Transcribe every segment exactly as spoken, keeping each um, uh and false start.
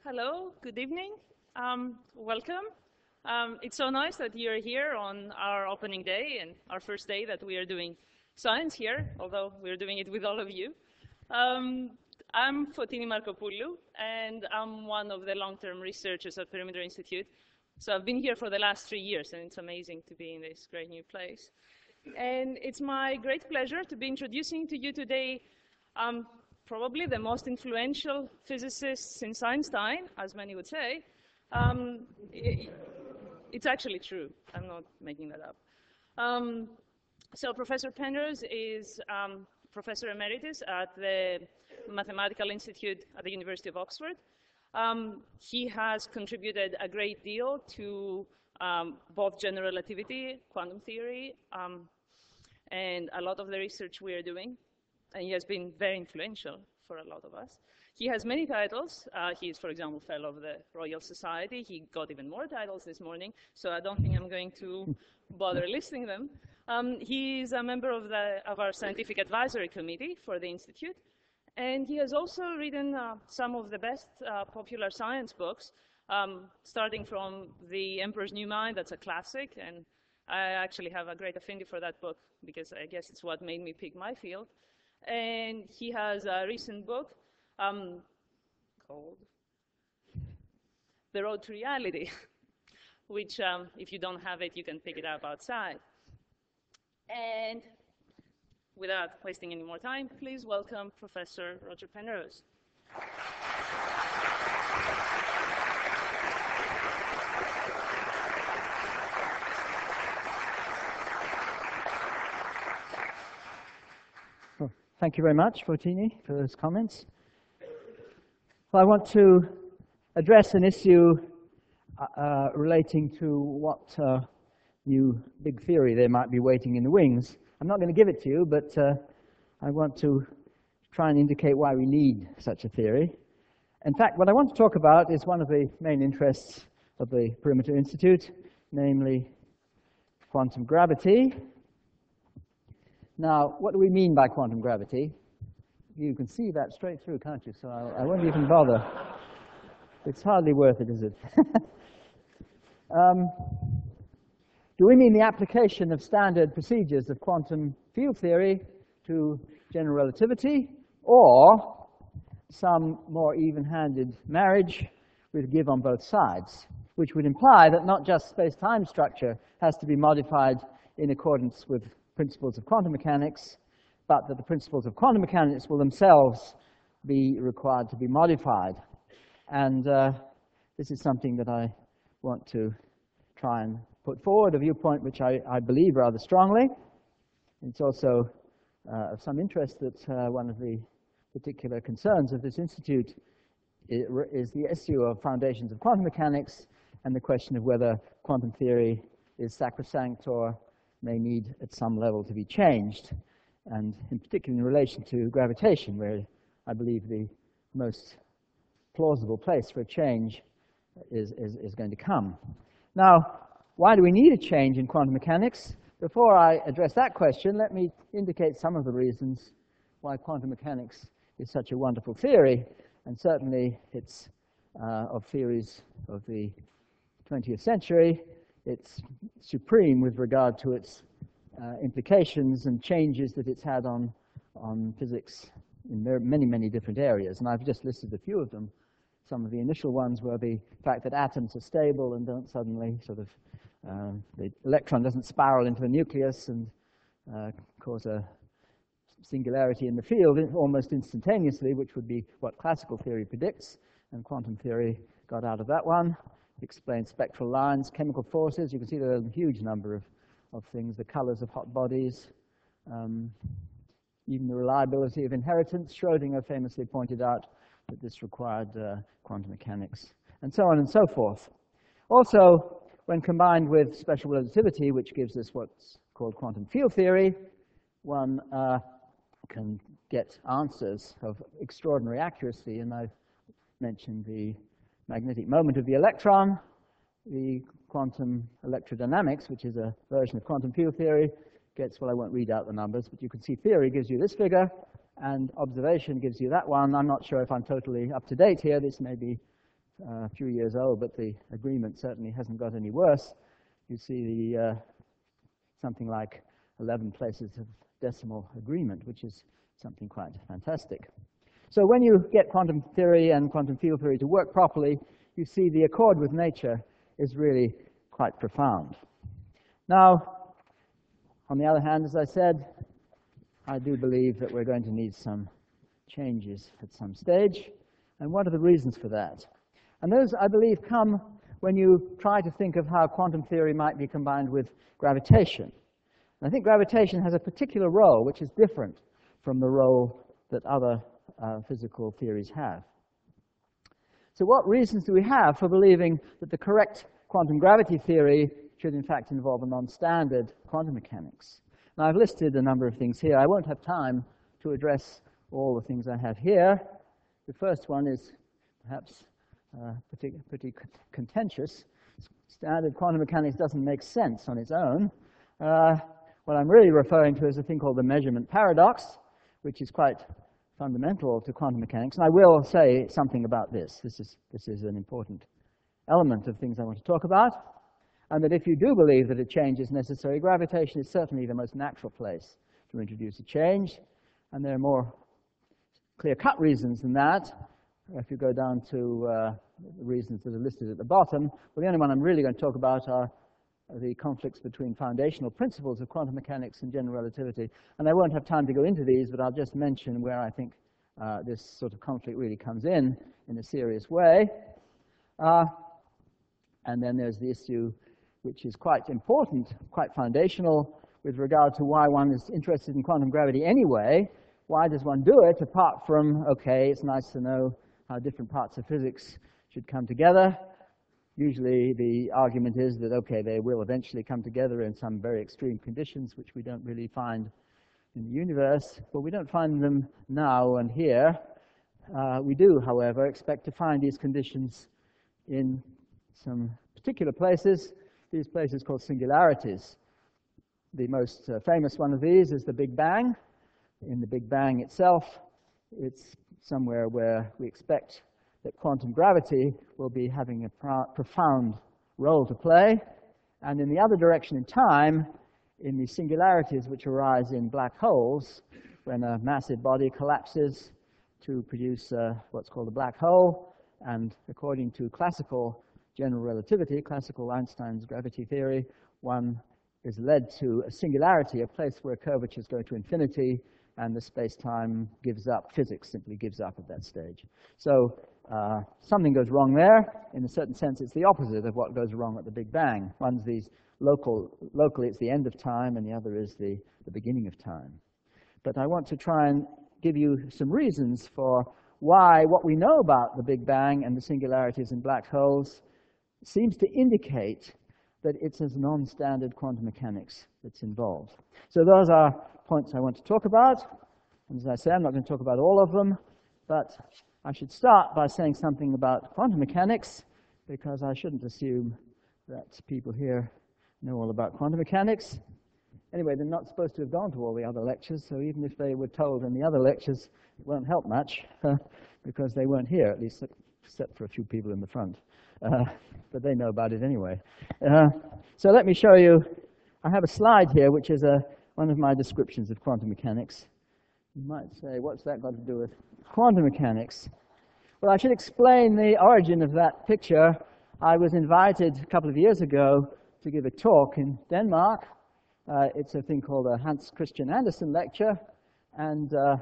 Hello, good evening. Um, welcome. Um, it's so nice that you're here on our opening day and our first day that we are doing science here, although we're doing it with all of you. Um, I'm Fotini Markopoulou, and I'm one of the long-term researchers at Perimeter Institute. So I've been here for the last three years, and it's amazing to be in this great new place. And it's my great pleasure to be introducing to you today um, probably the most influential physicist since Einstein, as many would say. Um, it, it's actually true. I'm not making that up. Um, so Professor Penrose is um, Professor Emeritus at the Mathematical Institute at the University of Oxford. Um, he has contributed a great deal to um, both general relativity, quantum theory, um, and a lot of the research we are doing. And he has been very influential for a lot of us. He has many titles. Uh, he is, for example, fellow of the Royal Society. He got even more titles this morning, so I don't think I'm going to bother listing them. Um, he is a member of, the, of our scientific advisory committee for the Institute, and he has also written uh, some of the best uh, popular science books, um, starting from The Emperor's New Mind. That's a classic, and I actually have a great affinity for that book because I guess it's what made me pick my field. And he has a recent book um, called The Road to Reality, which, um, if you don't have it, you can pick it up outside. And without wasting any more time, please welcome Professor Roger Penrose. Thank you very much, Fotini, for those comments. Well, I want to address an issue uh, relating to what uh, new big theory there might be waiting in the wings. I'm not going to give it to you, but uh, I want to try and indicate why we need such a theory. In fact, what I want to talk about is one of the main interests of the Perimeter Institute, namely quantum gravity. Now, what do we mean by quantum gravity? You can see that straight through, can't you? So I, I won't even bother. It's hardly worth it, is it? um, do we mean the application of standard procedures of quantum field theory to general relativity, or some more even-handed marriage with a give on both sides, which would imply that not just space-time structure has to be modified in accordance with principles of quantum mechanics, but that the principles of quantum mechanics will themselves be required to be modified. And uh, this is something that I want to try and put forward, a viewpoint which I, I believe rather strongly. It's also uh, of some interest that uh, one of the particular concerns of this institute is the issue of foundations of quantum mechanics and the question of whether quantum theory is sacrosanct or may need at some level to be changed, and in particular in relation to gravitation, where I believe the most plausible place for a change is, is, is going to come. Now, why do we need a change in quantum mechanics? Before I address that question, let me indicate some of the reasons why quantum mechanics is such a wonderful theory, and certainly it's uh, of theories of the twentieth century. It's supreme with regard to its uh, implications and changes that it's had on, on physics in many, many different areas. And I've just listed a few of them. Some of the initial ones were the fact that atoms are stable and don't suddenly sort of, uh, the electron doesn't spiral into the nucleus and uh, cause a singularity in the field almost instantaneously, which would be what classical theory predicts. And quantum theory got out of that one. Explain spectral lines, chemical forces. You can see there are a huge number of, of things, the colors of hot bodies, um, even the reliability of inheritance. Schrödinger famously pointed out that this required uh, quantum mechanics, and so on and so forth. Also, when combined with special relativity, which gives us what's called quantum field theory, one uh, can get answers of extraordinary accuracy, and I've mentioned the magnetic moment of the electron, the quantum electrodynamics, which is a version of quantum field theory, gets, well, I won't read out the numbers, but you can see theory gives you this figure, and observation gives you that one. I'm not sure if I'm totally up to date here. This may be uh, a few years old, but the agreement certainly hasn't got any worse. You see the uh, something like eleven places of decimal agreement, which is something quite fantastic. So when you get quantum theory and quantum field theory to work properly, you see the accord with nature is really quite profound. Now, on the other hand, as I said, I do believe that we're going to need some changes at some stage. And what are the reasons for that? And those, I believe, come when you try to think of how quantum theory might be combined with gravitation. And I think gravitation has a particular role which is different from the role that other uh, physical theories have. So what reasons do we have for believing that the correct quantum gravity theory should in fact involve a non-standard quantum mechanics? Now, I've listed a number of things here. I won't have time to address all the things I have here. The first one is perhaps uh, pretty, pretty contentious. Standard quantum mechanics doesn't make sense on its own. Uh, what I'm really referring to is a thing called the measurement paradox, which is quite fundamental to quantum mechanics. And I will say something about this. This is, this is an important element of things I want to talk about. And that if you do believe that a change is necessary, gravitation is certainly the most natural place to introduce a change. And there are more clear-cut reasons than that. If you go down to uh, the reasons that are listed at the bottom, well, the only one I'm really going to talk about are the conflicts between foundational principles of quantum mechanics and general relativity. And I won't have time to go into these, but I'll just mention where I think uh, this sort of conflict really comes in, in a serious way. Uh, and then there's the issue which is quite important, quite foundational, with regard to why one is interested in quantum gravity anyway. Why does one do it, apart from, okay, it's nice to know how different parts of physics should come together? Usually the argument is that, okay, they will eventually come together in some very extreme conditions, which we don't really find in the universe. But we don't find them now and here. Uh, we do, however, expect to find these conditions in some particular places, these places called singularities. The most uh, famous one of these is the Big Bang. In the Big Bang itself, it's somewhere where we expect that quantum gravity will be having a pro profound role to play. And in the other direction in time, in the singularities which arise in black holes, when a massive body collapses to produce uh, what's called a black hole, and according to classical general relativity, classical Einstein's gravity theory, one is led to a singularity, a place where curvatures go to infinity, and the space-time gives up, physics simply gives up at that stage. So uh, something goes wrong there. In a certain sense, it's the opposite of what goes wrong at the Big Bang. One's these local, locally it's the end of time, and the other is the, the beginning of time. But I want to try and give you some reasons for why what we know about the Big Bang and the singularities in black holes seems to indicate that it's a non-standard quantum mechanics that's involved. So those are points I want to talk about. And as I say, I'm not going to talk about all of them, but I should start by saying something about quantum mechanics, because I shouldn't assume that people here know all about quantum mechanics. Anyway, they're not supposed to have gone to all the other lectures, so even if they were told in the other lectures, it won't help much, because they weren't here, at least except for a few people in the front. Uh, but they know about it anyway. Uh, so let me show you, I have a slide here which is a, one of my descriptions of quantum mechanics. You might say, what's that got to do with quantum mechanics? Well, I should explain the origin of that picture. I was invited a couple of years ago to give a talk in Denmark. Uh, it's a thing called a Hans Christian Andersen lecture, and uh,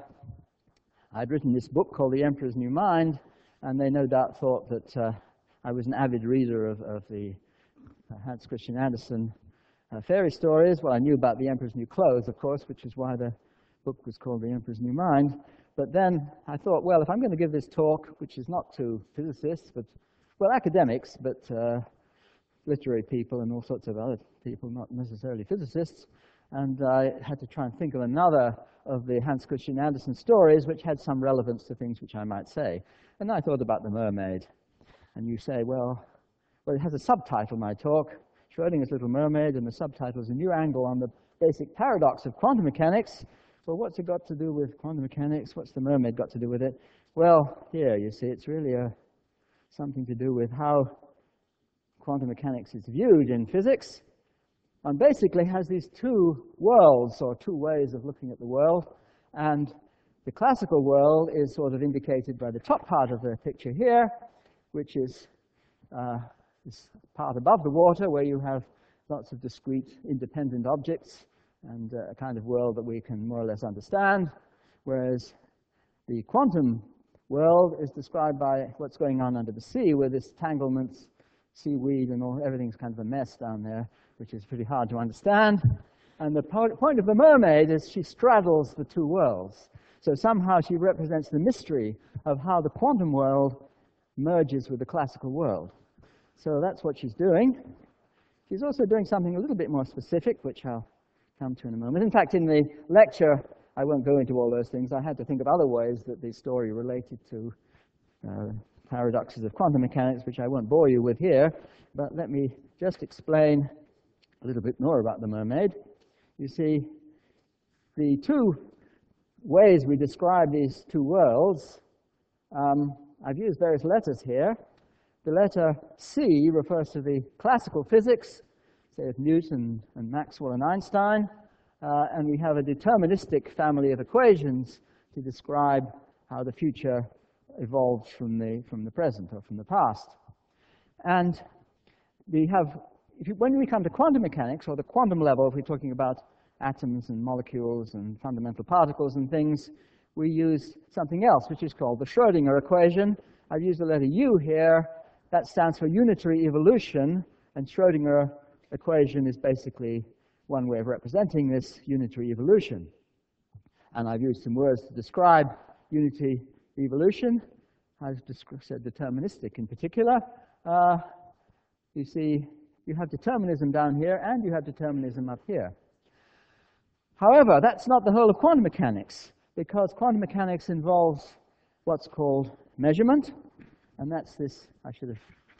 I'd written this book called The Emperor's New Mind, and they no doubt thought that uh, I was an avid reader of, of the uh, Hans Christian Andersen uh, fairy stories. Well, I knew about The Emperor's New Clothes, of course, which is why the book was called The Emperor's New Mind. But then I thought, well, if I'm going to give this talk, which is not to physicists, but, well, academics, but uh, literary people and all sorts of other people, not necessarily physicists, and I had to try and think of another of the Hans Christian Andersen stories which had some relevance to things which I might say. And I thought about The Mermaid. And you say, well, well, it has a subtitle, my talk, Schrödinger's Little Mermaid, and the subtitle is A New Angle on the Basic Paradox of Quantum Mechanics. Well, what's it got to do with quantum mechanics? What's the mermaid got to do with it? Well, here, you see, it's really a something to do with how quantum mechanics is viewed in physics. One basically has these two worlds, or two ways of looking at the world, and the classical world is sort of indicated by the top part of the picture here, which is uh, this part above the water where you have lots of discrete independent objects and uh, a kind of world that we can more or less understand, whereas the quantum world is described by what's going on under the sea, where this tanglements, seaweed, and all, everything's kind of a mess down there, which is pretty hard to understand. And the po point of the mermaid is she straddles the two worlds. So somehow she represents the mystery of how the quantum world merges with the classical world. So that's what she's doing. She's also doing something a little bit more specific, which I'll come to in a moment. In fact, in the lecture, I won't go into all those things. I had to think of other ways that the story related to uh, paradoxes of quantum mechanics, which I won't bore you with here. But let me just explain a little bit more about the mermaid. You see, the two ways we describe these two worlds, um, I've used various letters here. The letter C refers to the classical physics, say of Newton and Maxwell and Einstein, uh, and we have a deterministic family of equations to describe how the future evolves from the, from the present or from the past. And we have, if you, when we come to quantum mechanics, or the quantum level, if we're talking about atoms and molecules and fundamental particles and things, we use something else, which is called the Schrödinger equation. I've used the letter U here. That stands for unitary evolution, and Schrödinger equation is basically one way of representing this unitary evolution. And I've used some words to describe unitary evolution. I've said deterministic in particular. Uh, you see, you have determinism down here, and you have determinism up here. However, that's not the whole of quantum mechanics, because quantum mechanics involves what's called measurement, and that's this. I should have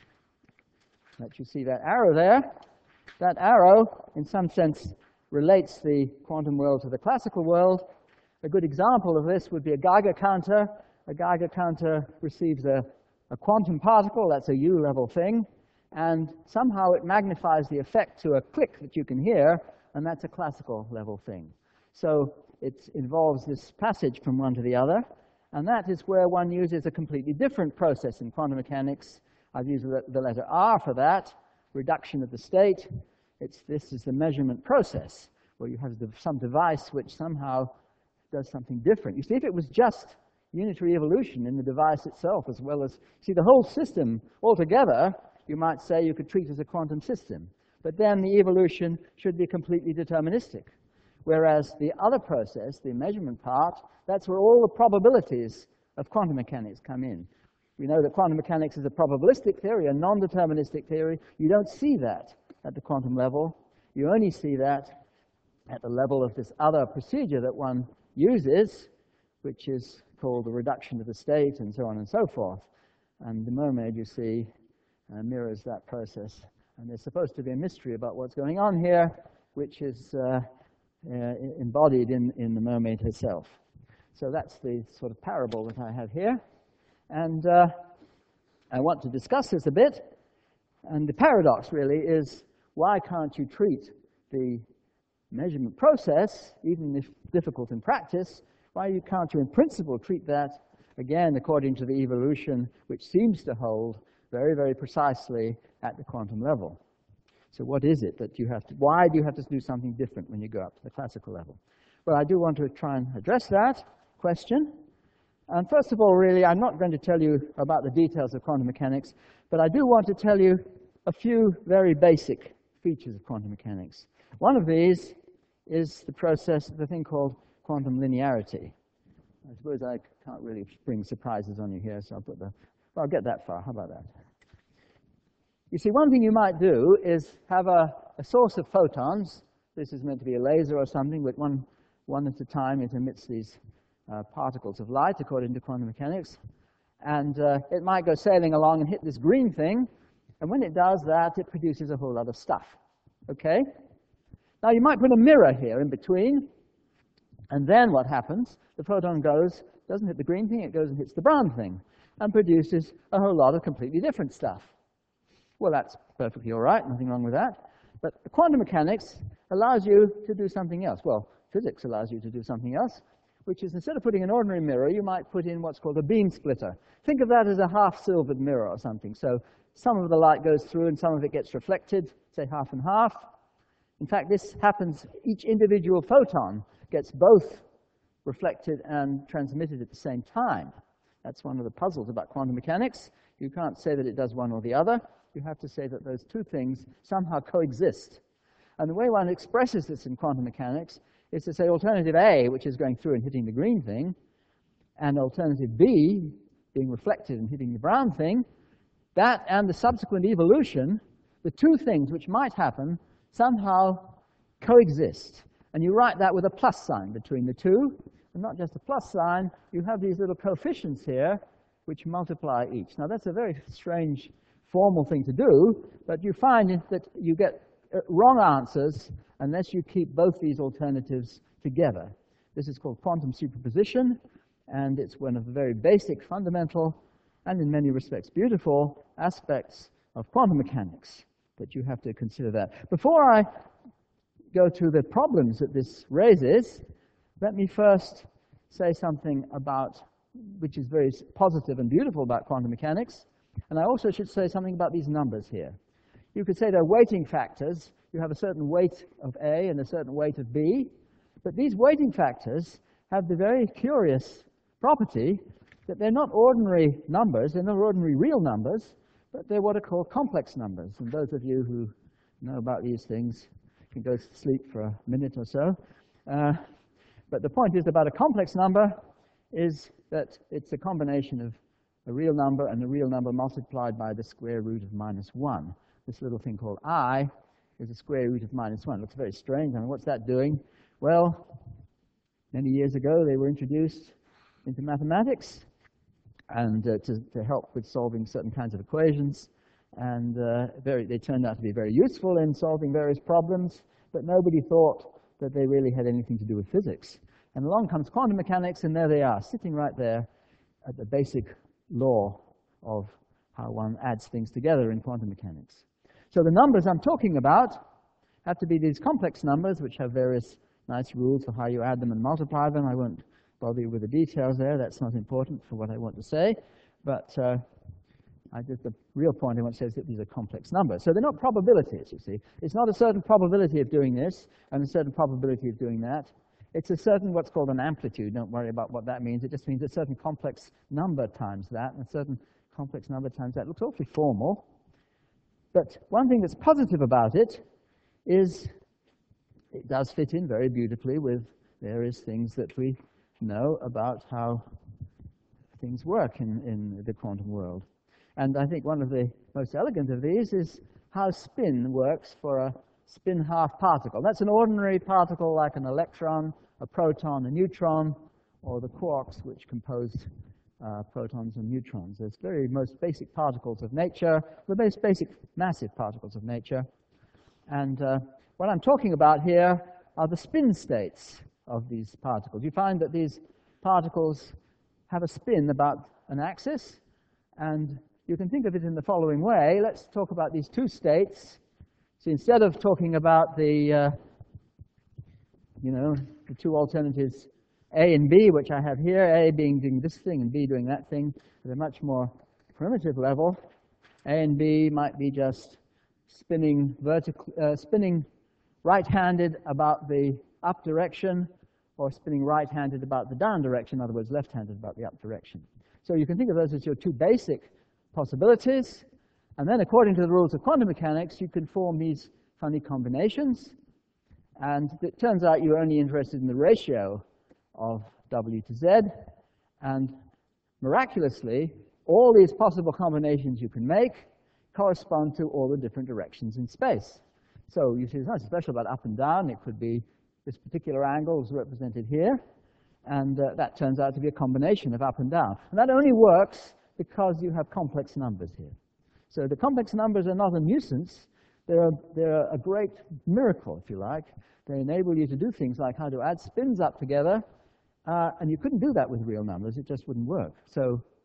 let you see that arrow there. That arrow, in some sense, relates the quantum world to the classical world. A good example of this would be a Geiger counter. A Geiger counter receives a, a quantum particle, that's a U-level thing, and somehow it magnifies the effect to a click that you can hear, and that's a classical level thing. So it involves this passage from one to the other, and that is where one uses a completely different process in quantum mechanics. I've used the letter R for that, reduction of the state. It's, this is the measurement process, where you have some device which somehow does something different. You see, if it was just unitary evolution in the device itself, as well as, see, the whole system altogether, you might say you could treat as a quantum system. But then the evolution should be completely deterministic. Whereas the other process, the measurement part, that's where all the probabilities of quantum mechanics come in. We know that quantum mechanics is a probabilistic theory, a non-deterministic theory. You don't see that at the quantum level. You only see that at the level of this other procedure that one uses, which is called the reduction of the state, and so on and so forth. And the mermaid, you see, uh, mirrors that process. And there's supposed to be a mystery about what's going on here, which is uh, uh, embodied in, in the mermaid herself. So that's the sort of parable that I have here. And uh, I want to discuss this a bit. And the paradox, really, is why can't you treat the measurement process, even if difficult in practice, why you can't you in principle treat that, again, according to the evolution, which seems to hold very, very precisely at the quantum level. So what is it that you have to, why do you have to do something different when you go up to the classical level? Well, I do want to try and address that question. And first of all, really, I'm not going to tell you about the details of quantum mechanics, but I do want to tell you a few very basic features of quantum mechanics. One of these is the process, the thing called quantum linearity. I suppose I can't really bring surprises on you here, so I'll put the, well, I'll get that far. How about that? You see, one thing you might do is have a, a source of photons. This is meant to be a laser or something, but one, one at a time it emits these uh, particles of light, according to quantum mechanics. And uh, it might go sailing along and hit this green thing, and when it does that, it produces a whole lot of stuff. Okay? Now, you might put a mirror here in between, and then what happens? The photon goes, doesn't hit the green thing, it goes and hits the brown thing. and produces a whole lot of completely different stuff. Well, that's perfectly all right, nothing wrong with that. But quantum mechanics allows you to do something else. Well, physics allows you to do something else, which is instead of putting an ordinary mirror, you might put in what's called a beam splitter. Think of that as a half-silvered mirror or something. So some of the light goes through and some of it gets reflected, say half and half. In fact, this happens, each individual photon gets both reflected and transmitted at the same time. That's one of the puzzles about quantum mechanics. You can't say that it does one or the other. You have to say that those two things somehow coexist. And the way one expresses this in quantum mechanics is to say alternative A, which is going through and hitting the green thing, and alternative B, being reflected and hitting the brown thing, that and the subsequent evolution, the two things which might happen, somehow coexist. And you write that with a plus sign between the two. And not just a plus sign, you have these little coefficients here which multiply each. Now that's a very strange formal thing to do, but you find that you get wrong answers unless you keep both these alternatives together. This is called quantum superposition, and it's one of the very basic, fundamental, and in many respects beautiful aspects of quantum mechanics, that you have to consider that. Before I go to the problems that this raises, let me first say something about, which is very positive and beautiful about quantum mechanics, and I also should say something about these numbers here. You could say they're weighting factors. You have a certain weight of A and a certain weight of B, but these weighting factors have the very curious property that they're not ordinary numbers, they're not ordinary real numbers, but they're what are called complex numbers. And those of you who know about these things can go to sleep for a minute or so. Uh, but the point is about a complex number is that it's a combination of a real number and a real number multiplied by the square root of minus one. This little thing called I is the square root of minus one. It looks very strange. I mean, what's that doing? Well, many years ago they were introduced into mathematics and uh, to, to help with solving certain kinds of equations. And uh, very, they turned out to be very useful in solving various problems, but nobody thought that they really had anything to do with physics. And along comes quantum mechanics, and there they are, sitting right there at the basic law of how one adds things together in quantum mechanics. So the numbers I'm talking about have to be these complex numbers, which have various nice rules for how you add them and multiply them. I won't bother you with the details there. That's not important for what I want to say. But uh, I just, the real point I want to say is that these are complex numbers. So they're not probabilities, you see. It's not a certain probability of doing this and a certain probability of doing that. It's a certain what's called an amplitude. Don't worry about what that means. It just means a certain complex number times that, and a certain complex number times that. It looks awfully formal. But one thing that's positive about it is it does fit in very beautifully with various things that we know about how things work in, in the quantum world. And I think one of the most elegant of these is how spin works for a spin half particle. That's an ordinary particle like an electron, a proton, a neutron, or the quarks which compose uh, protons and neutrons. Those very most basic particles of nature, the most basic massive particles of nature. And uh, what I'm talking about here are the spin states of these particles. You find that these particles have a spin about an axis, and you can think of it in the following way. Let's talk about these two states. So instead of talking about the, uh, you know, the two alternatives A and B, which I have here, A being doing this thing and B doing that thing, at a much more primitive level, A and B might be just spinning vertical, uh, spinning right-handed about the up direction, or spinning right-handed about the down direction, in other words, left-handed about the up direction. So you can think of those as your two basic possibilities. And then according to the rules of quantum mechanics, you can form these funny combinations. And it turns out you're only interested in the ratio of W to Z. And miraculously, all these possible combinations you can make correspond to all the different directions in space. So you see, there's nothing special about up and down. It could be this particular angle is represented here. And uh, that turns out to be a combination of up and down. And that only works because you have complex numbers here. So the complex numbers are not a nuisance. They're a, they're a great miracle, if you like. They enable you to do things like how to add spins up together. Uh, and you couldn't do that with real numbers. It just wouldn't work. So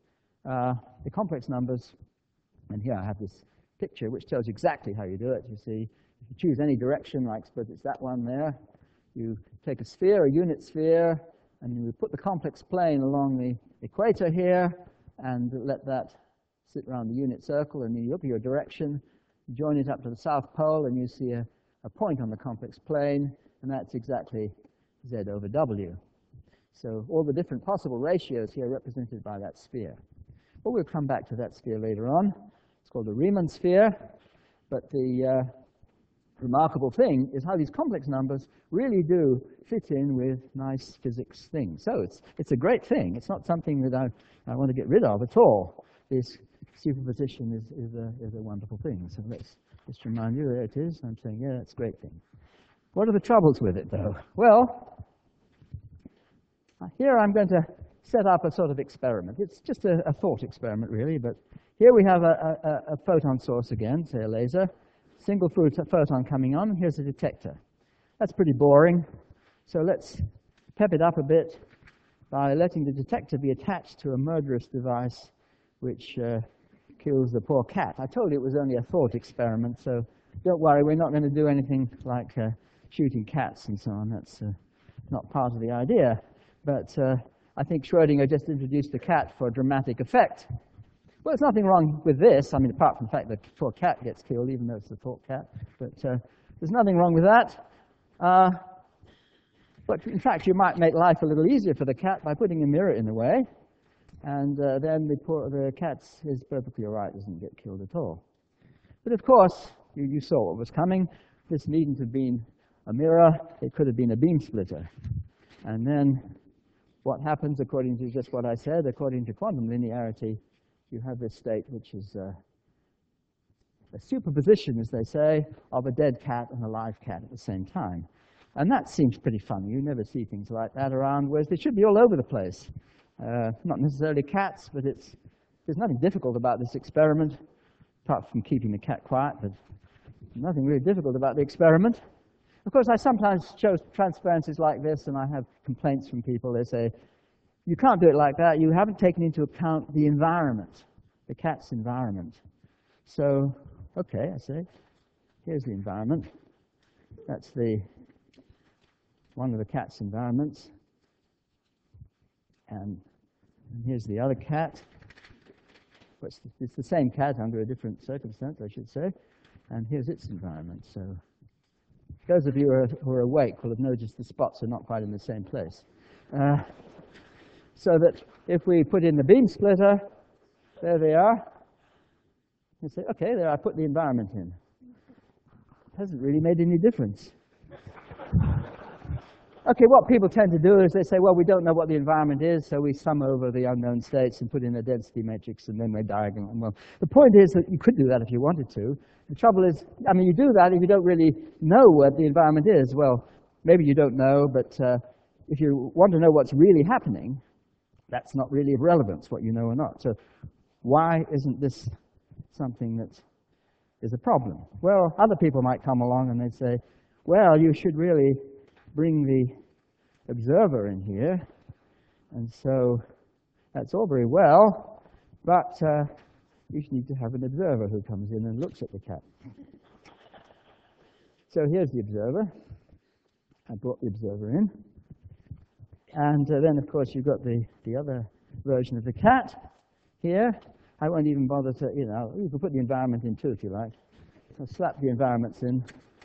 uh, the complex numbers. And here I have this picture which tells you exactly how you do it. You see, if you choose any direction, like suppose it's that one there, you take a sphere, a unit sphere, and you put the complex plane along the equator here, and let that sit around the unit circle, and you look at your direction, join it up to the South Pole, and you see a, a point on the complex plane, and that's exactly Z over W. So all the different possible ratios here are represented by that sphere. But we'll come back to that sphere later on. It's called the Riemann sphere. But the uh, remarkable thing is how these complex numbers really do fit in with nice physics things. So it's, it's a great thing. It's not something that I, I want to get rid of at all. This superposition is, is, a, is a wonderful thing. So let's just remind you, there it is. I'm saying, yeah, it's a great thing. What are the troubles with it, though? Well, here I'm going to set up a sort of experiment. It's just a, a thought experiment, really. But here we have a, a, a photon source again, say a laser. Single photon coming on. Here's a detector. That's pretty boring. So let's pep it up a bit by letting the detector be attached to a murderous device which uh, kills the poor cat. I told you it was only a thought experiment, so don't worry, we're not going to do anything like uh, shooting cats and so on. That's uh, not part of the idea. But uh, I think Schrödinger just introduced the cat for dramatic effect. Well, there's nothing wrong with this. I mean, apart from the fact that the poor cat gets killed, even though it's a thought cat. But uh, there's nothing wrong with that. Uh, but in fact, you might make life a little easier for the cat by putting a mirror in the way. And uh, then the, poor, the cat is perfectly all right, doesn't get killed at all. But of course, you, you saw what was coming. This needn't have been a mirror. It could have been a beam splitter. And then what happens, according to just what I said, according to quantum linearity, you have this state which is uh, a superposition, as they say, of a dead cat and a live cat at the same time. And that seems pretty funny. You never see things like that around, whereas they should be all over the place. Uh, not necessarily cats, but it's, there's nothing difficult about this experiment, apart from keeping the cat quiet, but nothing really difficult about the experiment. Of course, I sometimes show transparencies like this, and I have complaints from people. They say, you can't do it like that. You haven't taken into account the environment, the cat's environment. So, okay, I say, here's the environment. That's the one of the cat's environments. And, and here's the other cat. It's the, it's the same cat under a different circumstance, I should say. And here's its environment. So those of you who are, who are awake will have noticed the spots are not quite in the same place. Uh, so that if we put in the beam splitter, there they are. You say, okay, there I put the environment in. It hasn't really made any difference. Okay, what people tend to do is they say, well, we don't know what the environment is, so we sum over the unknown states and put in a density matrix, and then we diagonal. Well, the point is that you could do that if you wanted to. The trouble is, I mean, you do that if you don't really know what the environment is. Well, maybe you don't know, but uh, if you want to know what's really happening, that's not really of relevance, what you know or not. So why isn't this something that is a problem? Well, other people might come along and they say, well, you should really bring the observer in here. And so that's all very well, but uh, you need to have an observer who comes in and looks at the cat. So here's the observer. I brought the observer in. And uh, then, of course, you've got the, the other version of the cat here. I won't even bother to, you know, you can put the environment in too, if you like. I'll slap the environments in.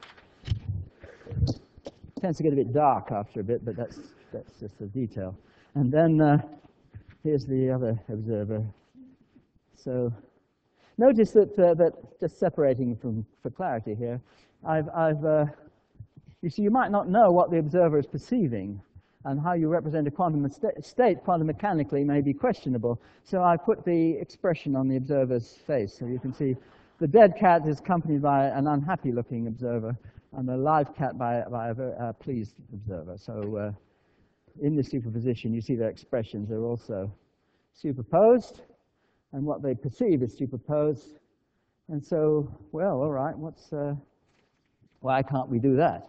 It tends to get a bit dark after a bit, but that's, that's just a detail. And then uh, here's the other observer. So notice that, uh, that just separating from, for clarity here, I've, I've uh, you see, you might not know what the observer is perceiving, and how you represent a quantum state quantum mechanically may be questionable. So I put the expression on the observer's face, so you can see the dead cat is accompanied by an unhappy-looking observer, and the live cat by, by a very uh, pleased observer. So uh, in the superposition, you see their expressions are also superposed, and what they perceive is superposed. And so, well, all right, what's, uh, why can't we do that?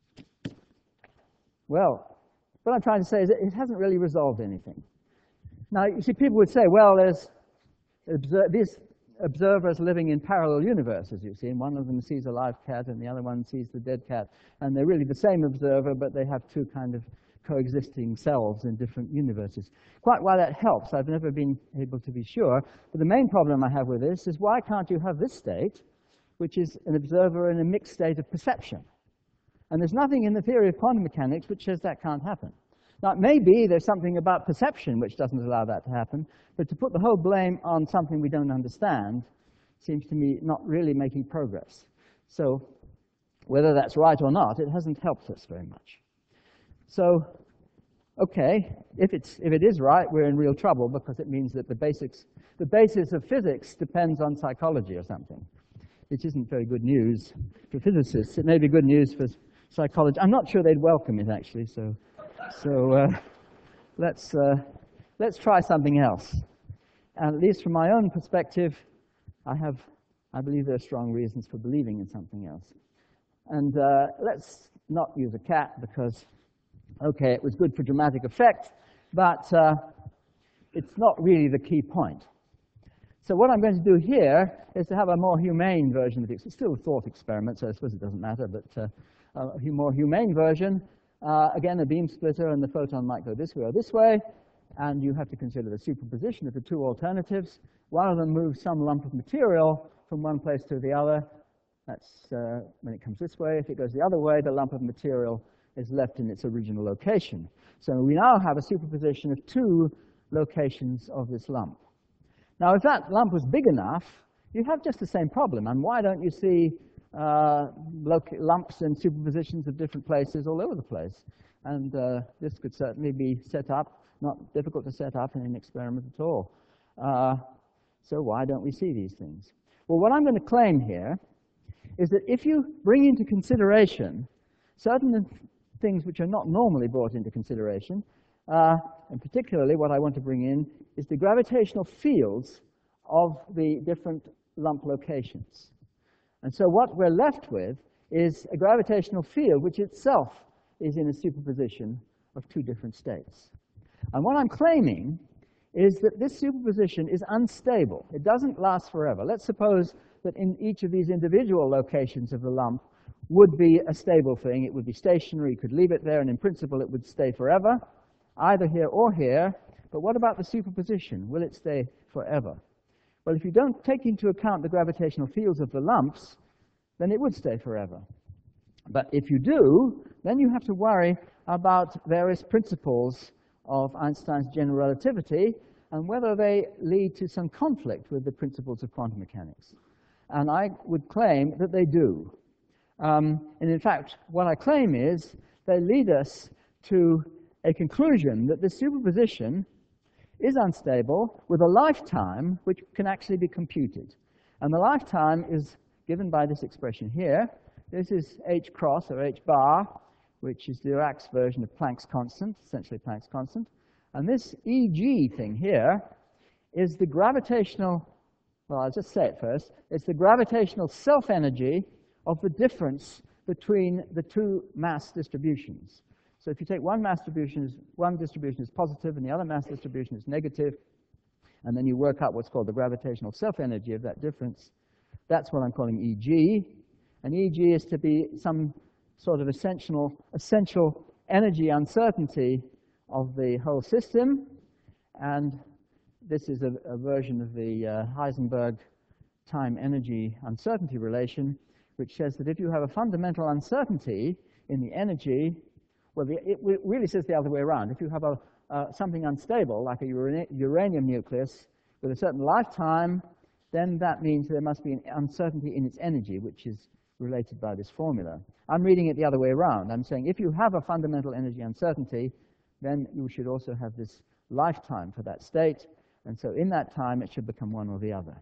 Well, what I'm trying to say is that it hasn't really resolved anything. Now, you see, people would say, well, there's obser these observers living in parallel universes, you see, and one of them sees a live cat and the other one sees the dead cat, and they're really the same observer, but they have two kind of coexisting selves in different universes. Quite why that helps, I've never been able to be sure, but the main problem I have with this is why can't you have this state, which is an observer in a mixed state of perception? And there's nothing in the theory of quantum mechanics which says that can't happen. Now, maybe there's something about perception which doesn't allow that to happen, but to put the whole blame on something we don't understand seems to me not really making progress. So whether that's right or not, it hasn't helped us very much. So, okay, if, it's, if it is right, we're in real trouble because it means that the, basics, the basis of physics depends on psychology or something, which isn't very good news for physicists. It may be good news for psychology. I'm not sure they'd welcome it, actually, so... So uh, let's, uh, let's try something else. And at least from my own perspective, I have, I believe there are strong reasons for believing in something else. And uh, let's not use a cat because, okay, it was good for dramatic effect, but uh, it's not really the key point. So what I'm going to do here is to have a more humane version of it. It's still a thought experiment, so I suppose it doesn't matter, but uh, a more humane version. Uh, again, a beam splitter, and the photon might go this way or this way, and you have to consider the superposition of the two alternatives. One of them moves some lump of material from one place to the other. That's uh, when it comes this way. If it goes the other way, the lump of material is left in its original location. So we now have a superposition of two locations of this lump. Now, if that lump was big enough, you have just the same problem. And why don't you see Uh, lumps and superpositions of different places all over the place? And uh, this could certainly be set up, not difficult to set up in an experiment at all. Uh, so why don't we see these things? Well, what I'm going to claim here is that if you bring into consideration certain things which are not normally brought into consideration, uh, and particularly what I want to bring in is the gravitational fields of the different lump locations. And so what we're left with is a gravitational field which itself is in a superposition of two different states. And what I'm claiming is that this superposition is unstable. It doesn't last forever. Let's suppose that in each of these individual locations of the lump would be a stable thing. It would be stationary. You could leave it there, and in principle, it would stay forever, either here or here. But what about the superposition? Will it stay forever? Well, if you don't take into account the gravitational fields of the lumps, then it would stay forever. But if you do, then you have to worry about various principles of Einstein's general relativity and whether they lead to some conflict with the principles of quantum mechanics. And I would claim that they do. Um, and in fact, what I claim is they lead us to a conclusion that this superposition is unstable with a lifetime which can actually be computed. And the lifetime is given by this expression here. This is h cross, or h bar, which is Dirac's version of Planck's constant, essentially Planck's constant. And this E G thing here is the gravitational, well, I'll just say it first, it's the gravitational self-energy of the difference between the two mass distributions. So if you take one mass distribution, one distribution is positive and the other mass distribution is negative, and then you work out what's called the gravitational self-energy of that difference, that's what I'm calling E G. And E G is to be some sort of essential, essential energy uncertainty of the whole system. And this is a, a version of the uh, Heisenberg time-energy uncertainty relation, which says that if you have a fundamental uncertainty in the energy, well, the, it really says the other way around. If you have a, uh, something unstable, like a ura uranium nucleus, with a certain lifetime, then that means there must be an uncertainty in its energy, which is related by this formula. I'm reading it the other way around. I'm saying if you have a fundamental energy uncertainty, then you should also have this lifetime for that state. And so in that time, it should become one or the other.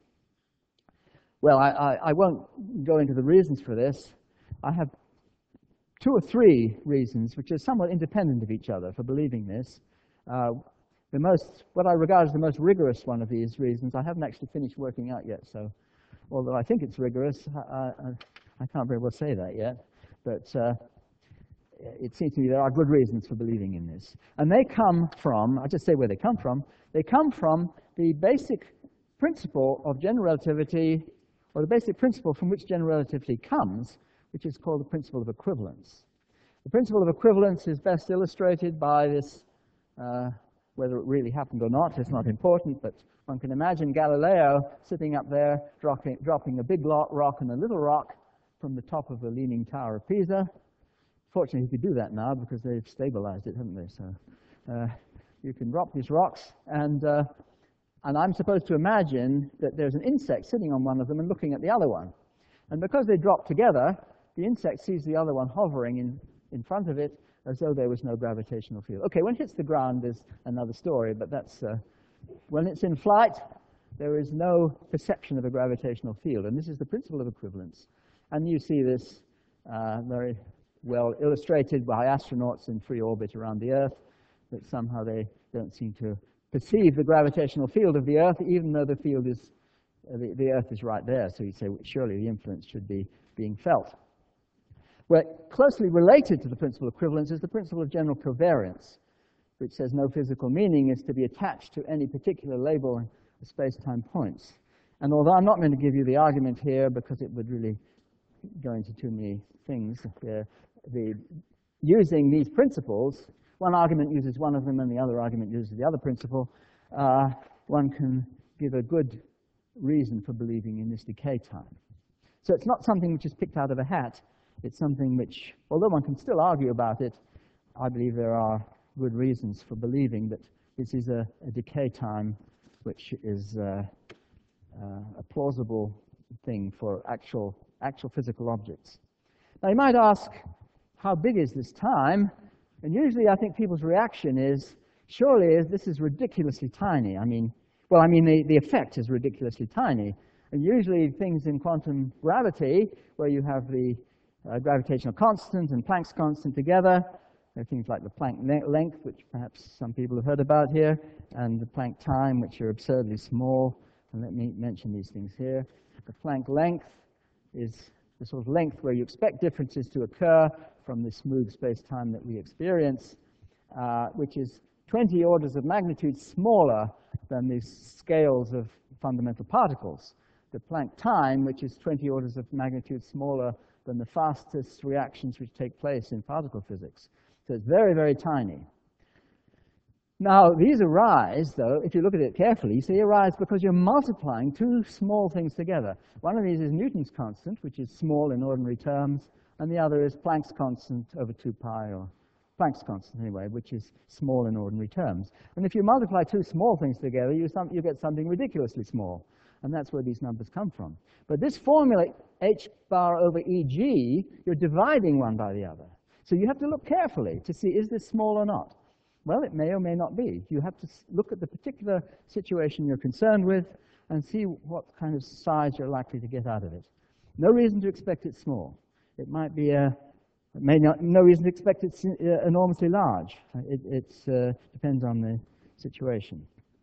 Well, I, I, I won't go into the reasons for this. I have two or three reasons which are somewhat independent of each other for believing this. Uh, the most, what I regard as the most rigorous one of these reasons, I haven't actually finished working out yet, so although I think it's rigorous, I, I, I can't very well say that yet. But uh, it seems to me there are good reasons for believing in this. And they come from, I'll just say where they come from, they come from the basic principle of general relativity, or the basic principle from which general relativity comes, which is called the principle of equivalence. The principle of equivalence is best illustrated by this, uh, whether it really happened or not, it's not important, but one can imagine Galileo sitting up there dropping, dropping a big rock and a little rock from the top of the Leaning Tower of Pisa. Fortunately, he could do that now because they've stabilized it, haven't they? So uh, you can drop these rocks, and, uh, and I'm supposed to imagine that there's an insect sitting on one of them and looking at the other one. And because they drop together, the insect sees the other one hovering in, in front of it as though there was no gravitational field. Okay, when it hits the ground, there's another story, but that's, uh, when it's in flight, there is no perception of a gravitational field, and this is the principle of equivalence. And you see this uh, very well illustrated by astronauts in free orbit around the Earth, that somehow they don't seem to perceive the gravitational field of the Earth, even though the field is, uh, the, the Earth is right there. So you say, well, surely the influence should be being felt. Well, closely related to the principle of equivalence is the principle of general covariance, which says no physical meaning is to be attached to any particular label of space-time points. And although I'm not going to give you the argument here because it would really go into too many things, uh, the, using these principles, one argument uses one of them and the other argument uses the other principle, uh, one can give a good reason for believing in this decay time. So it's not something which is picked out of a hat. It's something which, although one can still argue about it, I believe there are good reasons for believing that this is a, a decay time which is uh, uh, a plausible thing for actual, actual physical objects. Now you might ask, how big is this time? And usually I think people's reaction is, surely this is ridiculously tiny. I mean, well, I mean the, the effect is ridiculously tiny. And usually things in quantum gravity, where you have the uh, gravitational constant and Planck's constant together, there are things like the Planck length, which perhaps some people have heard about here, and the Planck time, which are absurdly small. And let me mention these things here. The Planck length is the sort of length where you expect differences to occur from the smooth space-time that we experience, uh, which is twenty orders of magnitude smaller than the scales of fundamental particles. The Planck time, which is twenty orders of magnitude smaller than the fastest reactions which take place in particle physics. So it's very, very tiny. Now, these arise, though, if you look at it carefully, you see arise because you're multiplying two small things together. One of these is Newton's constant, which is small in ordinary terms, and the other is Planck's constant over two pi, or Planck's constant anyway, which is small in ordinary terms. And if you multiply two small things together, you, some, you get something ridiculously small. And that's where these numbers come from. But this formula, h bar over Eg, you're dividing one by the other. So you have to look carefully to see, is this small or not? Well, it may or may not be. You have to look at the particular situation you're concerned with and see what kind of size you're likely to get out of it. No reason to expect it small. It might be a, it may not, no reason to expect it uh, enormously large. It it's, uh, depends on the situation.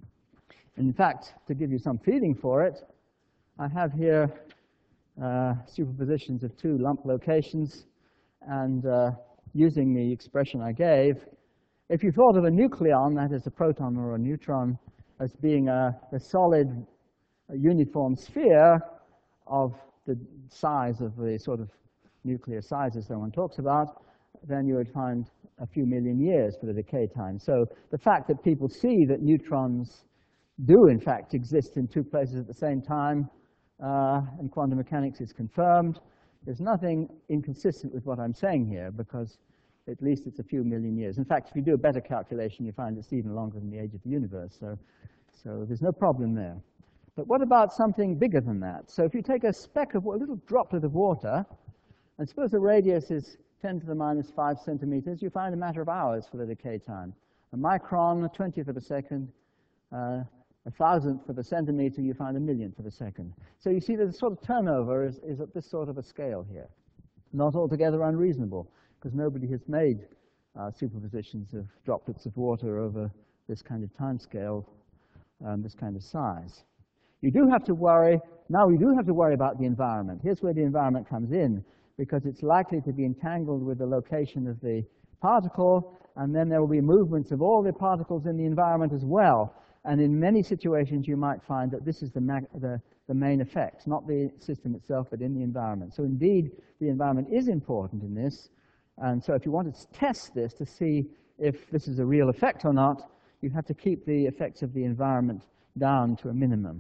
In fact, to give you some feeling for it, I have here uh, superpositions of two lump locations, and uh, using the expression I gave, if you thought of a nucleon, that is a proton or a neutron, as being a, a solid a uniform sphere of the size of the sort of nuclear sizes that one talks about, then you would find a few million years for the decay time. So the fact that people see that neutrons do in fact exist in two places at the same time uh, in quantum mechanics is confirmed. There's nothing inconsistent with what I'm saying here, because at least it's a few million years. In fact, if you do a better calculation, you find it's even longer than the age of the universe. So, so there's no problem there. But what about something bigger than that? So if you take a speck of a little droplet of water, and suppose the radius is ten to the minus five centimeters, you find a matter of hours for the decay time. A micron, a twentieth of a second, uh, a thousandth of a centimeter, you find a millionth of a second. So you see that the sort of turnover is, is at this sort of a scale here. Not altogether unreasonable, because nobody has made uh, superpositions of droplets of water over this kind of time scale, um, this kind of size. You do have to worry, now we do have to worry about the environment. Here's where the environment comes in, because it's likely to be entangled with the location of the particle, and then there will be movements of all the particles in the environment as well. And in many situations, you might find that this is the, the, the main effect, not the system itself, but in the environment. So indeed, the environment is important in this. And so if you want to test this to see if this is a real effect or not, you have to keep the effects of the environment down to a minimum.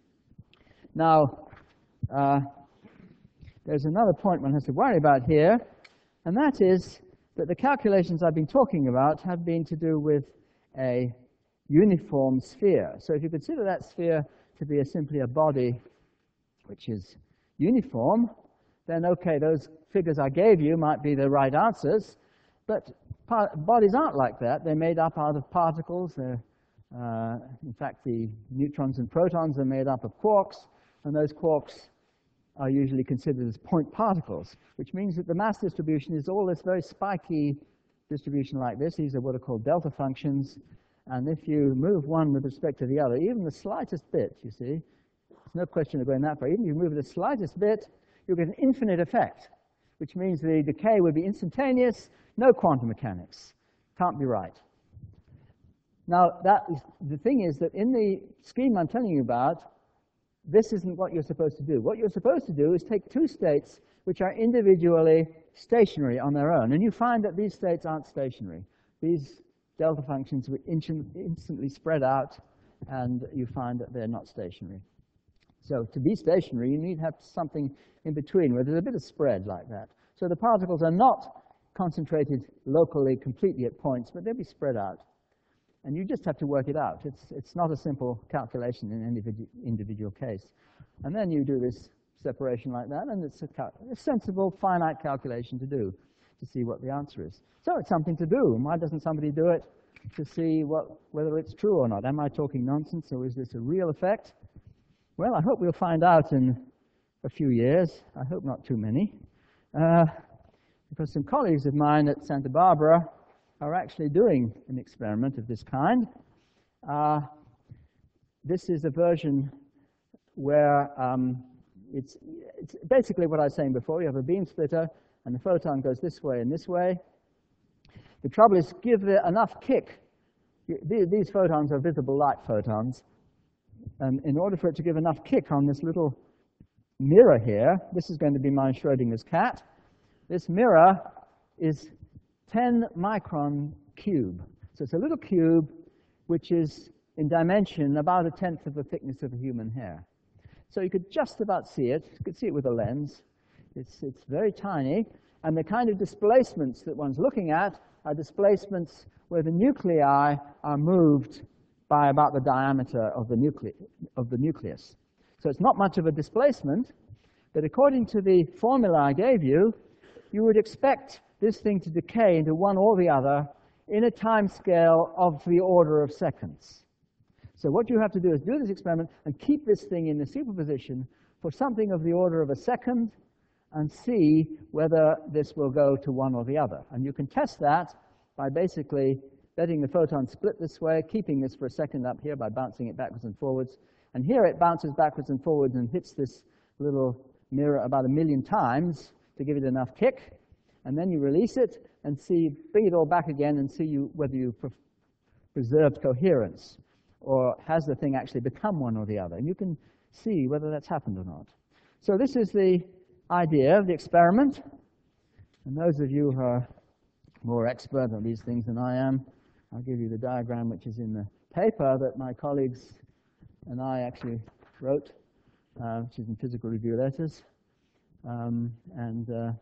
Now, uh, there's another point one has to worry about here, and that is that the calculations I've been talking about have been to do with a uniform sphere. So if you consider that sphere to be a, simply a body which is uniform, then okay, those figures I gave you might be the right answers, but bodies aren't like that. They're made up out of particles. They're, uh, in fact, the neutrons and protons are made up of quarks, and those quarks are usually considered as point particles, which means that the mass distribution is all this very spiky distribution like this. These are what are called delta functions. And if you move one with respect to the other, even the slightest bit, you see, there's no question of going that far. Even if you move the slightest bit, you'll get an infinite effect, which means the decay would be instantaneous, no quantum mechanics. Can't be right. Now, that is, the thing is that in the scheme I'm telling you about, this isn't what you're supposed to do. What you're supposed to do is take two states which are individually stationary on their own, and you find that these states aren't stationary. These delta functions were instantly spread out, and you find that they're not stationary. So to be stationary, you need to have something in between where there's a bit of spread like that. So the particles are not concentrated locally completely at points, but they'll be spread out. And you just have to work it out. It's, it's not a simple calculation in any individual case. And then you do this separation like that, and it's a, a sensible, finite calculation to do to see what the answer is. So it's something to do. Why doesn't somebody do it to see what, whether it's true or not? Am I talking nonsense, or is this a real effect? Well, I hope we'll find out in a few years. I hope not too many. Uh, because some colleagues of mine at Santa Barbara are actually doing an experiment of this kind. Uh, this is a version where um, it's, it's basically what I was saying before. You have a beam splitter, and the photon goes this way and this way. The trouble is, give it enough kick. These photons are visible light photons. And in order for it to give enough kick on this little mirror here, this is going to be my Schrodinger's cat. This mirror is ten micron cube. So it's a little cube which is in dimension about a tenth of the thickness of a human hair. So you could just about see it. You could see it with a lens. It's, it's very tiny. And the kind of displacements that one's looking at are displacements where the nuclei are moved by about the diameter of the, nucle of the nucleus. So it's not much of a displacement, but according to the formula I gave you, you would expect this thing to decay into one or the other in a time scale of the order of seconds. So what you have to do is do this experiment and keep this thing in the superposition for something of the order of a second and see whether this will go to one or the other. And you can test that by basically letting the photon split this way, keeping this for a second up here by bouncing it backwards and forwards. And here it bounces backwards and forwards and hits this little mirror about a million times to give it enough kick. And then you release it and see, bring it all back again and see you, whether you pre preserved coherence, or has the thing actually become one or the other. And you can see whether that's happened or not. So this is the idea of the experiment. And those of you who are more expert on these things than I am, I'll give you the diagram which is in the paper that my colleagues and I actually wrote, uh, which is in Physical Review Letters, um, and uh,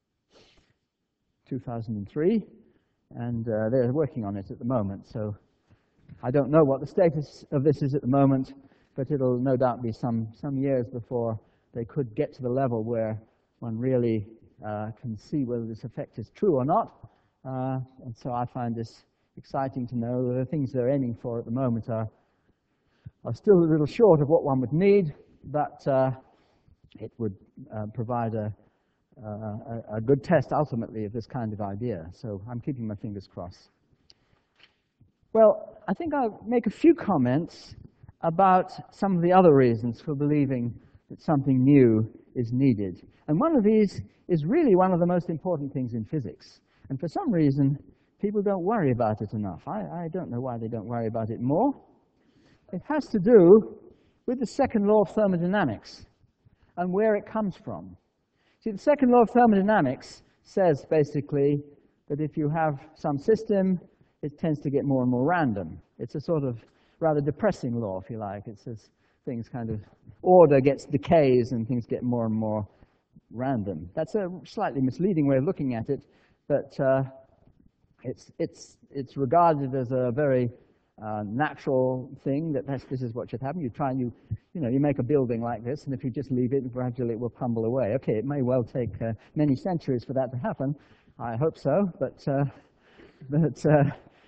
two thousand three, and uh, they're working on it at the moment. So I don't know what the status of this is at the moment, but it'll no doubt be some, some years before they could get to the level where one really uh, can see whether this effect is true or not. Uh, and so I find this exciting to know that the things they're aiming for at the moment are, are still a little short of what one would need, but uh, it would uh, provide a, uh, a, a good test ultimately of this kind of idea. So I'm keeping my fingers crossed. Well, I think I'll make a few comments about some of the other reasons for believing that something new is needed. And one of these is really one of the most important things in physics. And for some reason, people don't worry about it enough. I, I don't know why they don't worry about it more. It has to do with the second law of thermodynamics and where it comes from. See, the second law of thermodynamics says basically that if you have some system, it tends to get more and more random. It's a sort of rather depressing law, if you like. It says things kind of, order gets decays and things get more and more random. That's a slightly misleading way of looking at it, but uh, it's, it's, it's regarded as a very uh, natural thing that that's, this is what should happen. You try and you, you know, you make a building like this, and if you just leave it, gradually it will crumble away. Okay, it may well take uh, many centuries for that to happen. I hope so, but, uh, but uh,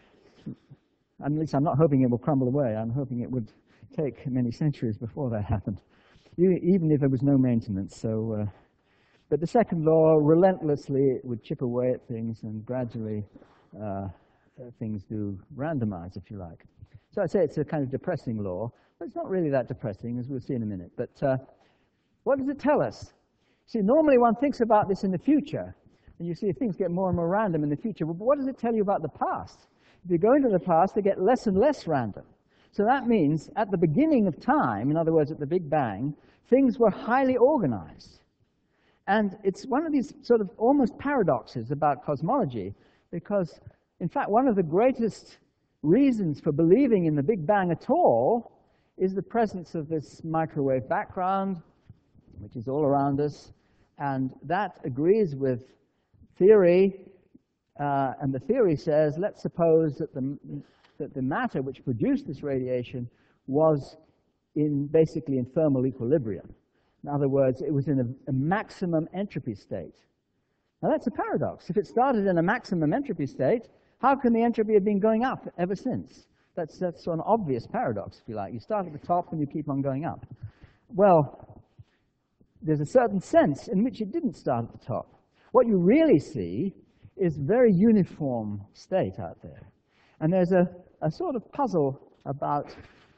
at least I'm not hoping it will crumble away. I'm hoping it would take many centuries before that happened, even if there was no maintenance. So, uh, but the second law, relentlessly, it would chip away at things, and gradually uh, things do randomize, if you like. So I say it's a kind of depressing law, but it's not really that depressing, as we'll see in a minute. But uh, what does it tell us? See, normally one thinks about this in the future, and you see things get more and more random in the future. But what does it tell you about the past? If you go into the past, they get less and less random. So that means at the beginning of time, in other words, at the Big Bang, things were highly organized. And it's one of these sort of almost paradoxes about cosmology, because, in fact, one of the greatest reasons for believing in the Big Bang at all is the presence of this microwave background, which is all around us. And that agrees with theory. Uh, and the theory says, let's suppose that the, that the matter which produced this radiation was in basically in thermal equilibrium. In other words, it was in a, a maximum entropy state. Now that's a paradox. If it started in a maximum entropy state, how can the entropy have been going up ever since? That's, that's an obvious paradox, if you like. You start at the top and you keep on going up. Well, there's a certain sense in which it didn't start at the top. What you really see is very uniform state out there. And there's a, a sort of puzzle about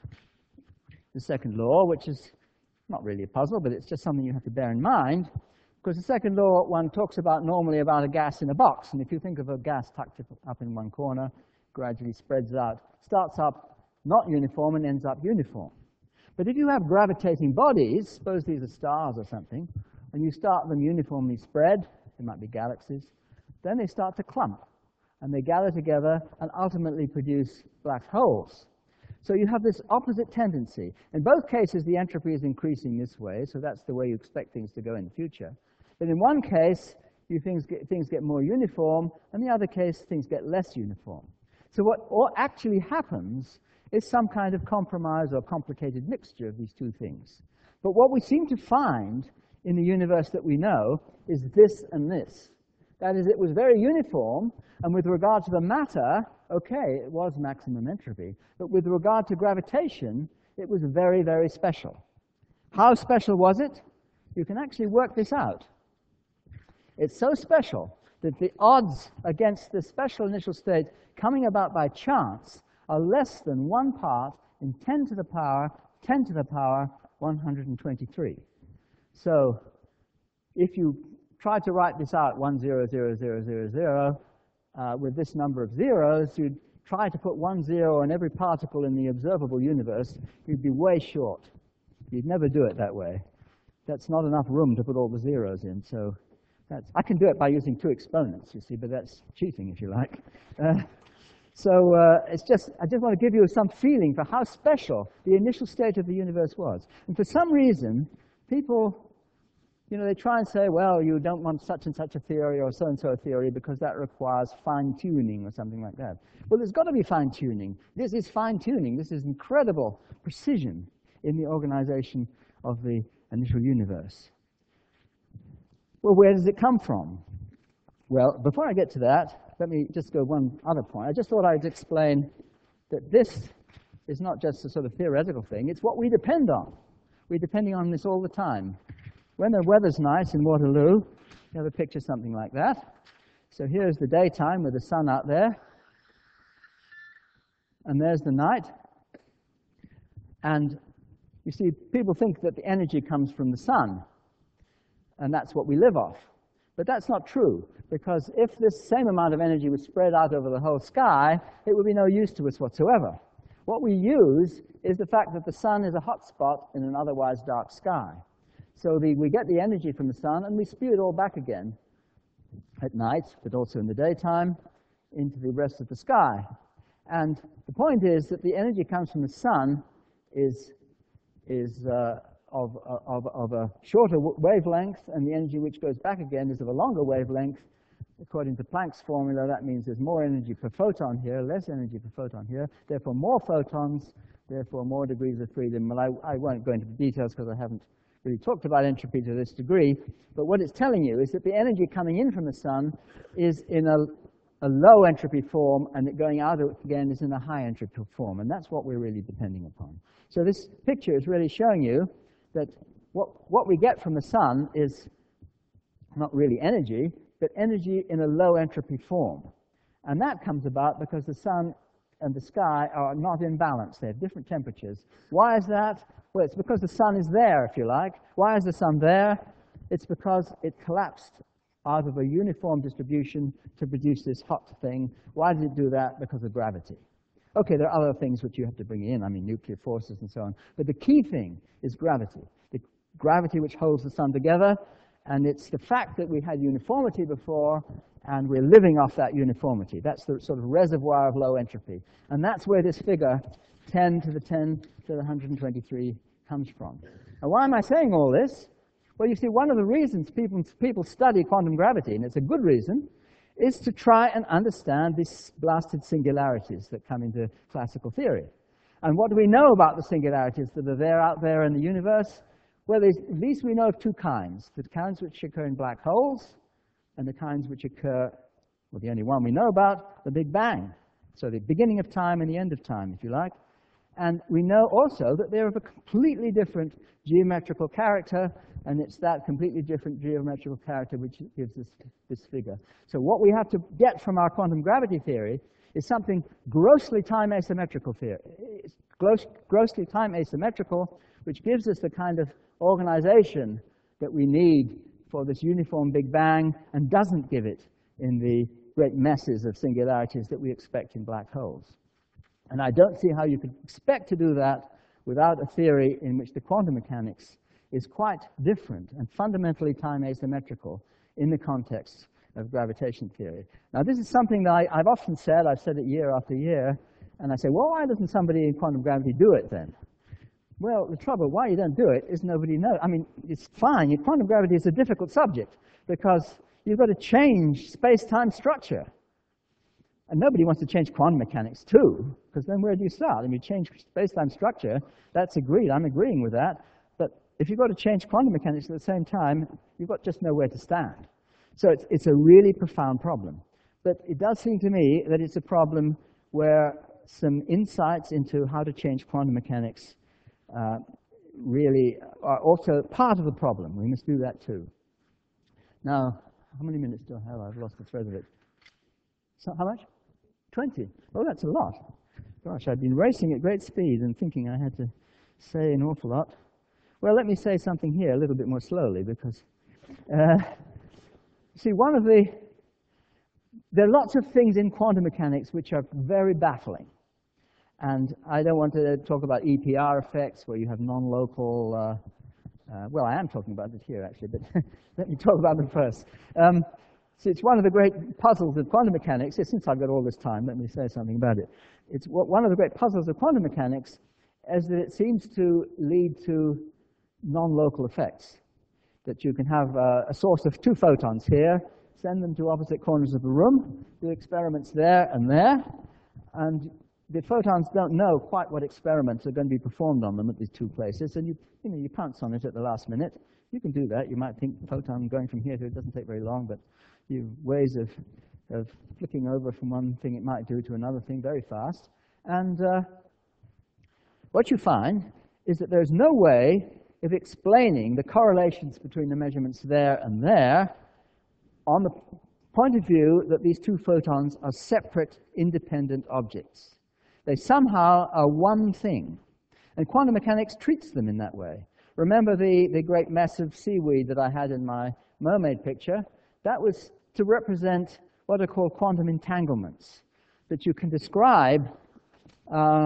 the second law, which is not really a puzzle, but it's just something you have to bear in mind, because the second law one talks about normally about a gas in a box. And if you think of a gas tucked up in one corner, gradually spreads out, starts up not uniform and ends up uniform. But if you have gravitating bodies, suppose these are stars or something, and you start them uniformly spread, they might be galaxies, then they start to clump, and they gather together and ultimately produce black holes. So you have this opposite tendency. In both cases, the entropy is increasing this way, so that's the way you expect things to go in the future. But in one case, you things, get, things get more uniform, and in the other case, things get less uniform. So what all actually happens is some kind of compromise or complicated mixture of these two things. But what we seem to find in the universe that we know is this and this. That is, it was very uniform, and with regard to the matter, okay, it was maximum entropy. But with regard to gravitation, it was very, very special. How special was it? You can actually work this out. It's so special that the odds against the special initial state coming about by chance are less than one part in ten to the power, ten to the power, one hundred twenty-three. So if you try to write this out, one, zero, zero, zero, zero, zero, uh, with this number of zeros, you'd try to put one zero on every particle in the observable universe, you'd be way short. You'd never do it that way. That's not enough room to put all the zeros in. So that's, I can do it by using two exponents, you see, but that's cheating, if you like. Uh, so uh, it's just, I just want to give you some feeling for how special the initial state of the universe was. And for some reason, people, you know, they try and say, well, you don't want such and such a theory or so-and-so a theory because that requires fine-tuning or something like that. Well, there's got to be fine-tuning. This is fine-tuning. This is incredible precision in the organization of the initial universe. Well, where does it come from? Well, before I get to that, let me just go one other point. I just thought I'd explain that this is not just a sort of theoretical thing. It's what we depend on. We're depending on this all the time. When the weather's nice in Waterloo, you have a picture something like that. So here's the daytime with the sun out there. And there's the night. And you see, people think that the energy comes from the sun. and that's what we live off. But that's not true, because if this same amount of energy was spread out over the whole sky, it would be no use to us whatsoever. What we use is the fact that the sun is a hot spot in an otherwise dark sky. So the, we get the energy from the sun, and we spew it all back again at night, but also in the daytime, into the rest of the sky. And the point is that the energy comes from the sun is, is uh, of, of, of a shorter wavelength, and the energy which goes back again is of a longer wavelength. According to Planck's formula, that means there's more energy per photon here, less energy per photon here, therefore more photons, therefore more degrees of freedom. Well, I, I won't go into the details because I haven't really talked about entropy to this degree, but what it's telling you is that the energy coming in from the sun is in a, a low entropy form, and it going out again is in a high entropy form, and that's what we're really depending upon. So this picture is really showing you that what, what we get from the sun is not really energy, but energy in a low entropy form. And that comes about because the sun and the sky are not in balance. They have different temperatures. Why is that? Well, it's because the sun is there, if you like. Why is the sun there? It's because it collapsed out of a uniform distribution to produce this hot thing. Why did it do that? Because of gravity. Okay, there are other things which you have to bring in, I mean, nuclear forces and so on. But the key thing is gravity. The gravity which holds the sun together, and it's the fact that we had uniformity before, and we're living off that uniformity. That's the sort of reservoir of low entropy. And that's where this figure, ten to the ten to the one hundred twenty-three, comes from. Now, why am I saying all this? Well, you see, one of the reasons people, people study quantum gravity, and it's a good reason, is to try and understand these blasted singularities that come into classical theory. And what do we know about the singularities that are there out there in the universe? Well, at least we know of two kinds. The kinds which occur in black holes, and the kinds which occur, well, the only one we know about, the Big Bang. So the beginning of time and the end of time, if you like. And we know also that they're of a completely different geometrical character, and it's that completely different geometrical character which gives us this figure. So what we have to get from our quantum gravity theory is something grossly time asymmetrical theory. It's gross, grossly time asymmetrical, which gives us the kind of organization that we need for this uniform Big Bang, and doesn't give it in the great messes of singularities that we expect in black holes. And I don't see how you could expect to do that without a theory in which the quantum mechanics is quite different and fundamentally time asymmetrical in the context of gravitation theory. Now, this is something that I, I've often said, I've said it year after year, and I say, well, why doesn't somebody in quantum gravity do it then? Well, the trouble why you don't do it is nobody knows. I mean, it's fine. Quantum gravity is a difficult subject because you've got to change space-time structure. And nobody wants to change quantum mechanics too, because then where do you start? I mean, you change space-time structure, that's agreed. I'm agreeing with that. But if you've got to change quantum mechanics at the same time, you've got just nowhere to stand. So it's, it's a really profound problem. But it does seem to me that it's a problem where some insights into how to change quantum mechanics Uh, really are also part of the problem. We must do that too. Now, how many minutes do I have? I've lost the thread of it. So, how much? twenty. Oh, that's a lot. Gosh, I've been racing at great speed and thinking I had to say an awful lot. Well, let me say something here a little bit more slowly, because, uh, see, one of the, there are lots of things in quantum mechanics which are very baffling. And I don't want to talk about E P R effects, where you have non-local, uh, uh, well, I am talking about it here, actually, but let me talk about them first. Um, so it's one of the great puzzles of quantum mechanics. Since I've got all this time, let me say something about it. It's one of the great puzzles of quantum mechanics is that it seems to lead to non-local effects, that you can have uh, a source of two photons here, send them to opposite corners of the room, do experiments there and there, and the photons don't know quite what experiments are going to be performed on them at these two places, and you, you know, you pounce on it at the last minute. You can do that. You might think the photon going from here to it doesn't take very long, but you have ways of, of flicking over from one thing it might do to another thing very fast. And uh, what you find is that there's no way of explaining the correlations between the measurements there and there on the point of view that these two photons are separate, independent objects. They somehow are one thing. And quantum mechanics treats them in that way. Remember the, the great mess of seaweed that I had in my mermaid picture? That was to represent what are called quantum entanglements, that you can describe uh,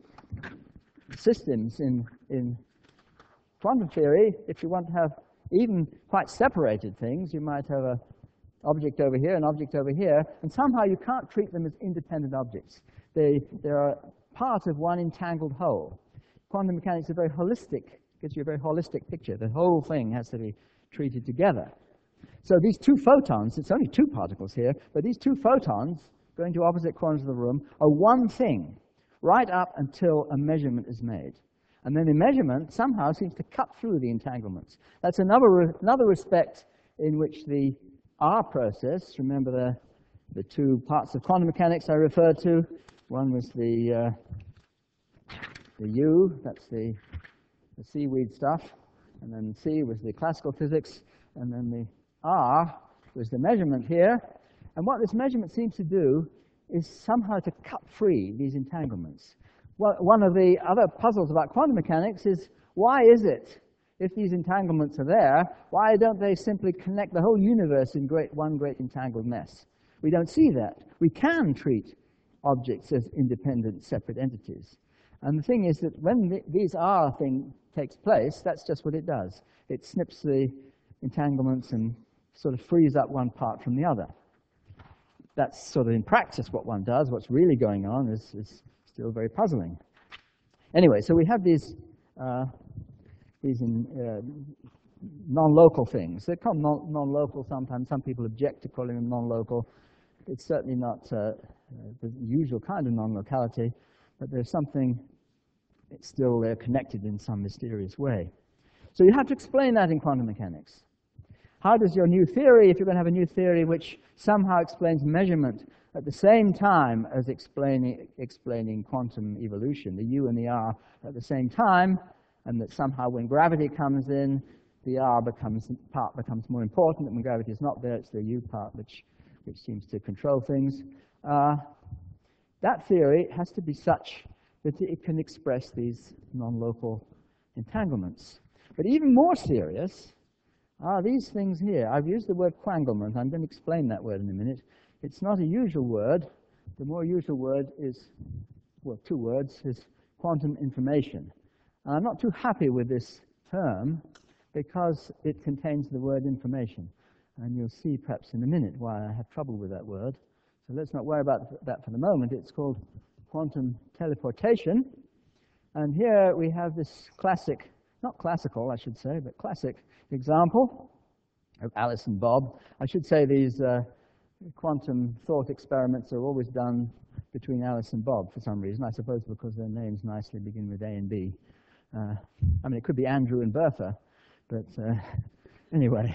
systems in, in quantum theory. If you want to have even quite separated things, you might have an object over here, an object over here, and somehow you can't treat them as independent objects. They, they are part of one entangled whole. Quantum mechanics is very holistic, gives you a very holistic picture. The whole thing has to be treated together. So these two photons, it's only two particles here, but these two photons going to opposite corners of the room are one thing, right up until a measurement is made. And then the measurement somehow seems to cut through the entanglements. That's another, another respect in which the R process, remember the, the two parts of quantum mechanics I referred to, one was the, uh, the U, that's the, the seaweed stuff, and then C was the classical physics, and then the R was the measurement here. And what this measurement seems to do is somehow to cut free these entanglements. Well, one of the other puzzles about quantum mechanics is, why is it, if these entanglements are there, why don't they simply connect the whole universe in great, one great entangled mess? We don't see that. We can treat objects as independent, separate entities. And the thing is that when the, these R thing takes place, that's just what it does. It snips the entanglements and sort of frees up one part from the other. That's sort of in practice what one does. What's really going on is, is still very puzzling. Anyway, so we have these, uh, these in, uh, non-local things. They come non- non-local sometimes. Some people object to calling them non-local. It's certainly not uh, the usual kind of non-locality, but there's something it's still uh, connected in some mysterious way. So you have to explain that in quantum mechanics. How does your new theory, if you're going to have a new theory which somehow explains measurement at the same time as explaining, explaining quantum evolution, the U and the R at the same time, and that somehow when gravity comes in, the R becomes, part becomes more important, and when gravity is not there, it's the U part which, which seems to control things. Uh, that theory has to be such that it can express these non-local entanglements. But even more serious are these things here. I've used the word quanglement. I'm going to explain that word in a minute. It's not a usual word. The more usual word is, well, two words, is quantum information. And I'm not too happy with this term because it contains the word information. And you'll see perhaps in a minute why I have trouble with that word. So let's not worry about that for the moment. It's called quantum teleportation. And here we have this classic, not classical, I should say, but classic example of Alice and Bob. I should say these uh, quantum thought experiments are always done between Alice and Bob for some reason, I suppose because their names nicely begin with A and B. Uh, I mean, it could be Andrew and Bertha, but uh, anyway.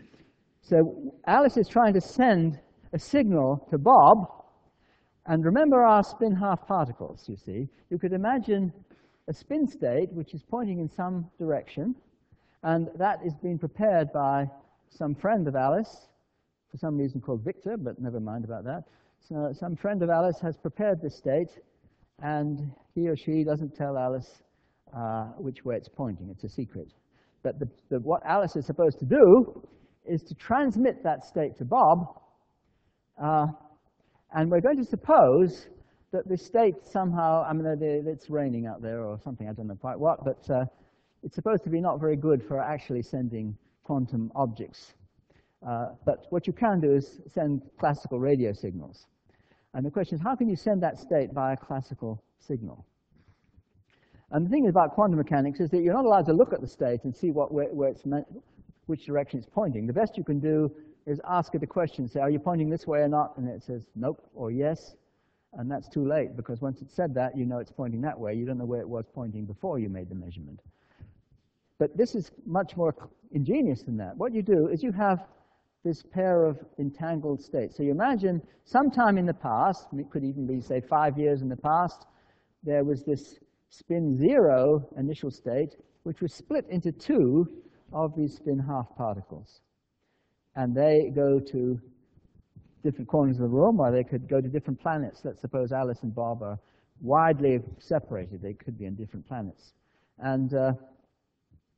So Alice is trying to send a signal to Bob, and remember our spin half particles, you see. You could imagine a spin state which is pointing in some direction, and that is being prepared by some friend of Alice, for some reason called Victor, but never mind about that. So some friend of Alice has prepared this state, and he or she doesn't tell Alice uh, which way it's pointing. It's a secret. But the, the, what Alice is supposed to do is to transmit that state to Bob, uh, and we're going to suppose that the state somehow, I mean, it's raining out there or something, I don't know quite what, but uh, it's supposed to be not very good for actually sending quantum objects. Uh, but what you can do is send classical radio signals. And the question is, how can you send that state by a classical signal? And the thing about quantum mechanics is that you're not allowed to look at the state and see what, where, where it's meant, which direction it's pointing. The best you can do is ask it a question, say, are you pointing this way or not? And it says, nope, or yes. And that's too late, because once it said that, you know it's pointing that way. You don't know where it was pointing before you made the measurement. But this is much more ingenious than that. What you do is you have this pair of entangled states. So you imagine sometime in the past, it could even be, say, five years in the past, there was this spin zero initial state, which was split into two of these spin half particles. And they go to different corners of the room, or they could go to different planets. Let's suppose Alice and Bob are widely separated. They could be on different planets. And uh,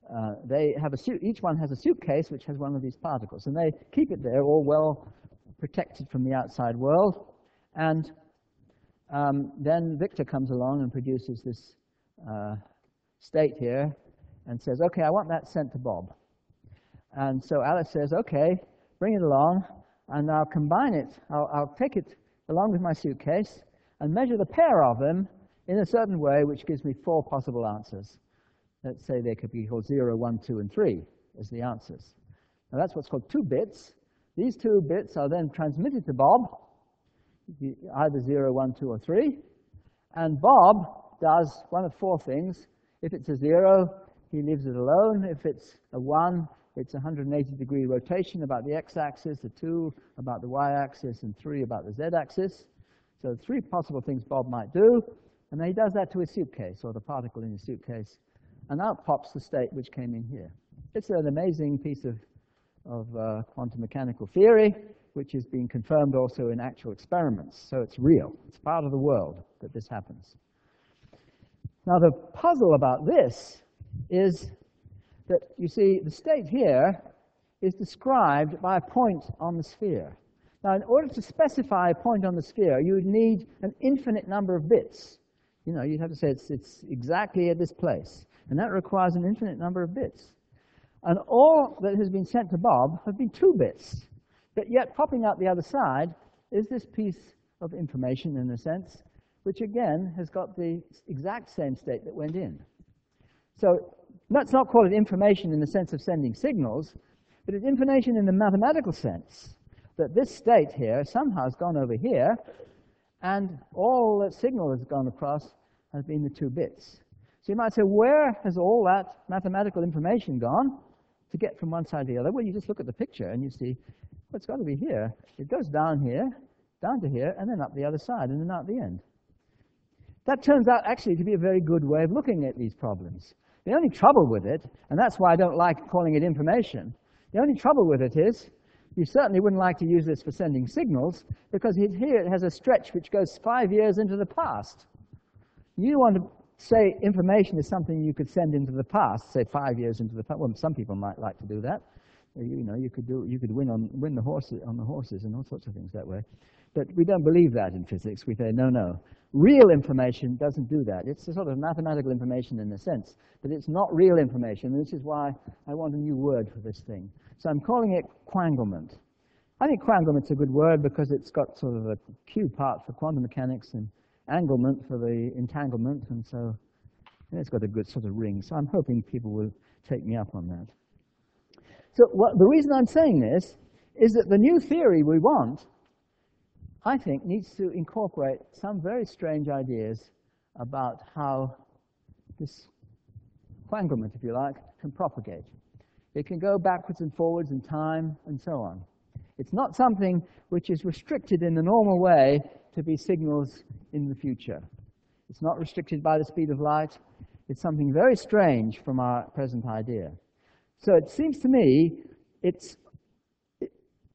uh, they have a suit, each one has a suitcase which has one of these particles, and they keep it there all well protected from the outside world. And um, then Victor comes along and produces this uh, state here and says, okay, I want that sent to Bob. And so Alice says, okay, bring it along, and I'll combine it. I'll, I'll take it along with my suitcase and measure the pair of them in a certain way which gives me four possible answers. Let's say they could be called zero, one, two, and three as the answers. Now that's what's called two bits. These two bits are then transmitted to Bob, either zero, one, two, or three. And Bob does one of four things. If it's a zero, he leaves it alone. If it's a one, it's a one hundred eighty degree rotation about the x-axis, a two about the y-axis, and three about the z-axis. So three possible things Bob might do. And then he does that to his suitcase, or the particle in his suitcase. And out pops the state which came in here. It's an amazing piece of, of uh, quantum mechanical theory, which is being confirmed also in actual experiments. So it's real. It's part of the world that this happens. Now the puzzle about this is that, you see, the state here is described by a point on the sphere. Now, in order to specify a point on the sphere, you would need an infinite number of bits. You know, you'd have to say it's, it's exactly at this place. And that requires an infinite number of bits. And all that has been sent to Bob have been two bits. But yet, popping out the other side is this piece of information, in a sense, which again has got the exact same state that went in. So let's not call it information in the sense of sending signals, but it's information in the mathematical sense, that this state here somehow has gone over here, and all that signal has gone across has been the two bits. So you might say, where has all that mathematical information gone to get from one side to the other? Well, you just look at the picture and you see, well, it's got to be here. It goes down here, down to here, and then up the other side, and then out the end. That turns out actually to be a very good way of looking at these problems. The only trouble with it, and that's why I don't like calling it information, the only trouble with it is, you certainly wouldn't like to use this for sending signals, because here it has a stretch which goes five years into the past. You want to say information is something you could send into the past, say five years into the past. Well, some people might like to do that. You know, you could do, you could win on win the horses on the horses and all sorts of things that way. But we don't believe that in physics. We say no, no. Real information doesn't do that. It's a sort of mathematical information in a sense, but it's not real information. And this is why I want a new word for this thing. So I'm calling it quanglement. I think quanglement's a good word because it's got sort of a Q part for quantum mechanics and anglement for the entanglement, and so and it's got a good sort of ring. So I'm hoping people will take me up on that. So what, the reason I'm saying this is that the new theory we want, I think, needs to incorporate some very strange ideas about how this quanglement, if you like, can propagate. It can go backwards and forwards in time and so on. It's not something which is restricted in the normal way to be signals in the future. It's not restricted by the speed of light. It's something very strange from our present idea. So it seems to me it's it,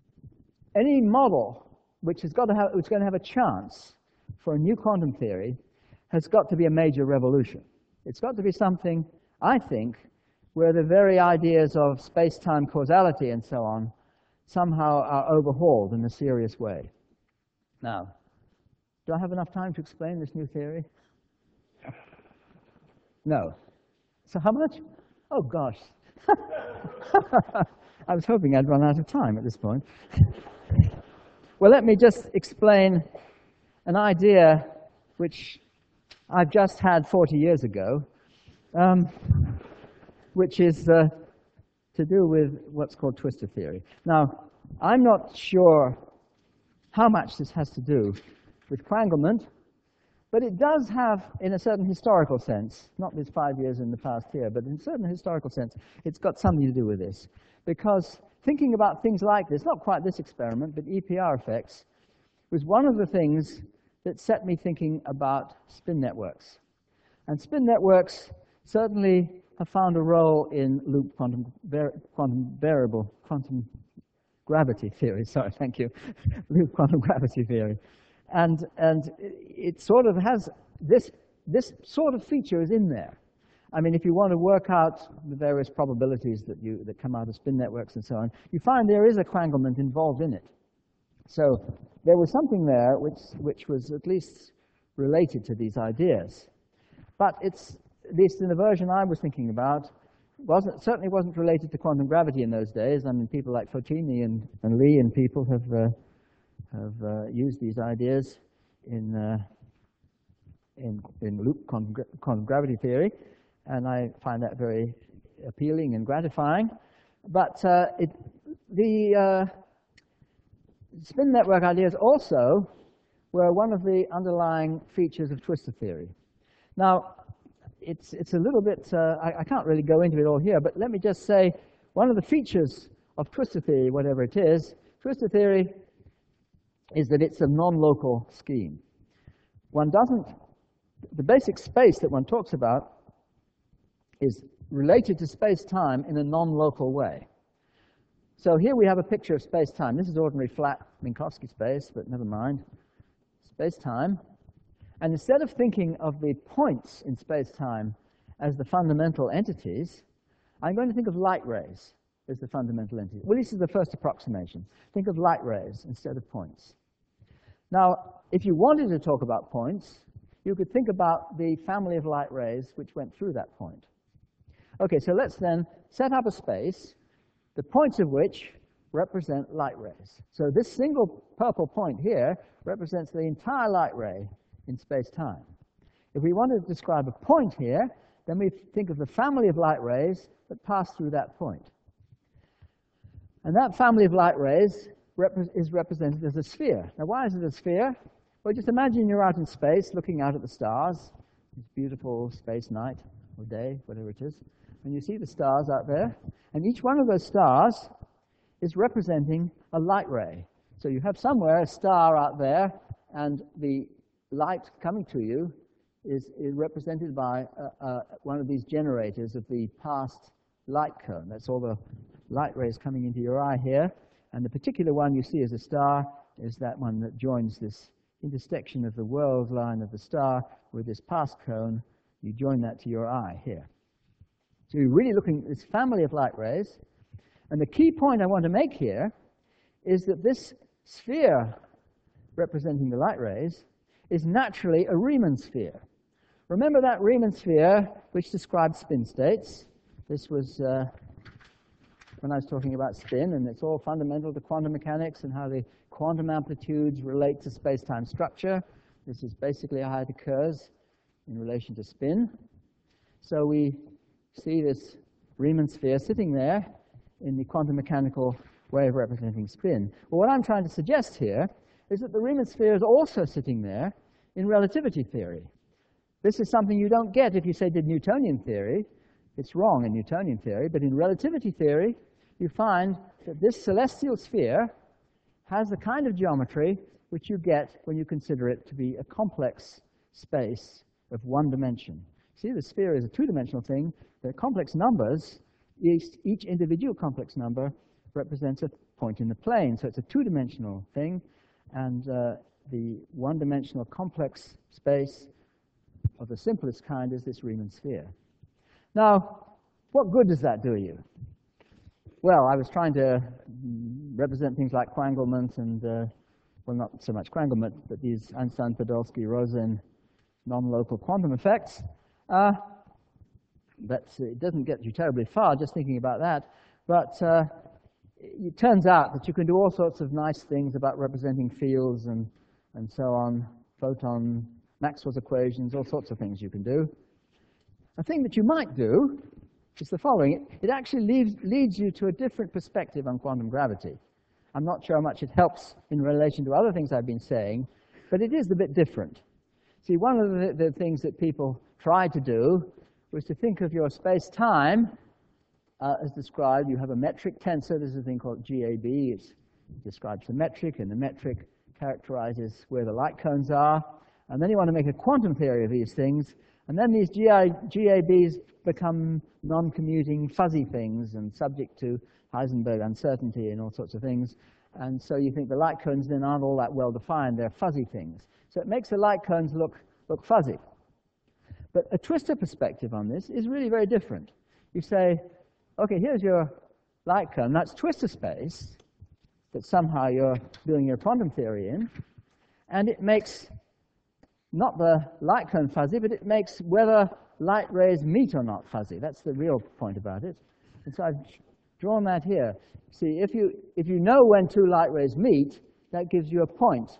any model which has got to have, which is going to have a chance for a new quantum theory has got to be a major revolution. It's got to be something, I think, where the very ideas of space-time causality and so on somehow are overhauled in a serious way. Now, do I have enough time to explain this new theory? No. So how much? Oh, gosh. I was hoping I'd run out of time at this point. Well, let me just explain an idea which I've just had forty years ago, um, which is uh, to do with what's called twistor theory. Now, I'm not sure how much this has to do with quanglement, but it does have, in a certain historical sense, not these five years in the past here, but in a certain historical sense, it's got something to do with this. Because thinking about things like this, not quite this experiment, but E P R effects, was one of the things that set me thinking about spin networks. And spin networks certainly have found a role in loop quantum, var quantum variable, quantum gravity theory, sorry, thank you, loop quantum gravity theory. And, and it sort of has, this, this sort of feature is in there. I mean, if you want to work out the various probabilities that, you, that come out of spin networks and so on, you find there is a quanglement involved in it. So there was something there which, which was at least related to these ideas. But it's, at least in the version I was thinking about, wasn't, certainly wasn't related to quantum gravity in those days. I mean, people like Fotini and, and Lee and people have, uh, have uh, used these ideas in, uh, in, in loop quantum, quantum gravity theory, and I find that very appealing and gratifying. But uh, it, the uh, spin network ideas also were one of the underlying features of twistor theory. Now, it's, it's a little bit, uh, I, I can't really go into it all here, but let me just say one of the features of twistor theory, whatever it is, twistor theory is that it's a non-local scheme. One doesn't, the basic space that one talks about is related to space-time in a non-local way. So here we have a picture of space-time. This is ordinary flat Minkowski space, but never mind. Space-time. And instead of thinking of the points in space-time as the fundamental entities, I'm going to think of light rays as the fundamental entity. Well, this is the first approximation. Think of light rays instead of points. Now, if you wanted to talk about points, you could think about the family of light rays which went through that point. Okay, so let's then set up a space, the points of which represent light rays. So this single purple point here represents the entire light ray in space-time. If we wanted to describe a point here, then we think of the family of light rays that pass through that point. And that family of light rays repre is represented as a sphere. Now, why is it a sphere? Well, just imagine you're out in space looking out at the stars, this beautiful space night or day, whatever it is, and you see the stars out there, and each one of those stars is representing a light ray. So you have somewhere a star out there, and the light coming to you is, is represented by uh, uh, one of these generators of the past light cone. That's all the light rays coming into your eye here, and the particular one you see as a star is that one that joins this intersection of the world line of the star with this past cone. You join that to your eye here. So you're really looking at this family of light rays. And the key point I want to make here is that this sphere representing the light rays is naturally a Riemann sphere. Remember that Riemann sphere which describes spin states? This was uh, when I was talking about spin, and it's all fundamental to quantum mechanics and how the quantum amplitudes relate to space-time structure. This is basically how it occurs in relation to spin. So we see this Riemann sphere sitting there in the quantum mechanical way of representing spin. Well, what I'm trying to suggest here is that the Riemann sphere is also sitting there in relativity theory. This is something you don't get if you say did Newtonian theory. It's wrong in Newtonian theory, but in relativity theory, you find that this celestial sphere has the kind of geometry which you get when you consider it to be a complex space of one dimension. See, the sphere is a two-dimensional thing. The complex numbers, each, each individual complex number represents a point in the plane. So it's a two-dimensional thing, and uh, the one-dimensional complex space of the simplest kind is this Riemann sphere. Now, what good does that do you? Well, I was trying to represent things like quanglement and, uh, well, not so much quanglement, but these Einstein, Podolsky, Rosen non-local quantum effects. Uh, but it doesn't get you terribly far just thinking about that. But uh, it turns out that you can do all sorts of nice things about representing fields and, and so on, photon, Maxwell's equations, all sorts of things you can do. A thing that you might do is the following. It, it actually leaves, leads you to a different perspective on quantum gravity. I'm not sure how much it helps in relation to other things I've been saying, but it is a bit different. See, one of the, the things that people tried to do was to think of your space-time uh, as described. You have a metric tensor. This is a thing called G A B. It's, it describes the metric, and the metric characterizes where the light cones are. And then you want to make a quantum theory of these things. And then these G A Bs become non-commuting fuzzy things and subject to Heisenberg uncertainty and all sorts of things. And so you think the light cones then aren't all that well defined. They're fuzzy things. So it makes the light cones look, look fuzzy. But a twistor perspective on this is really very different. You say, okay, here's your light cone. That's twistor space that somehow you're doing your quantum theory in. And it makes not the light cone fuzzy, but it makes whether light rays meet or not fuzzy. That's the real point about it. And so I've drawn that here. See, if you, if you know when two light rays meet, that gives you a point.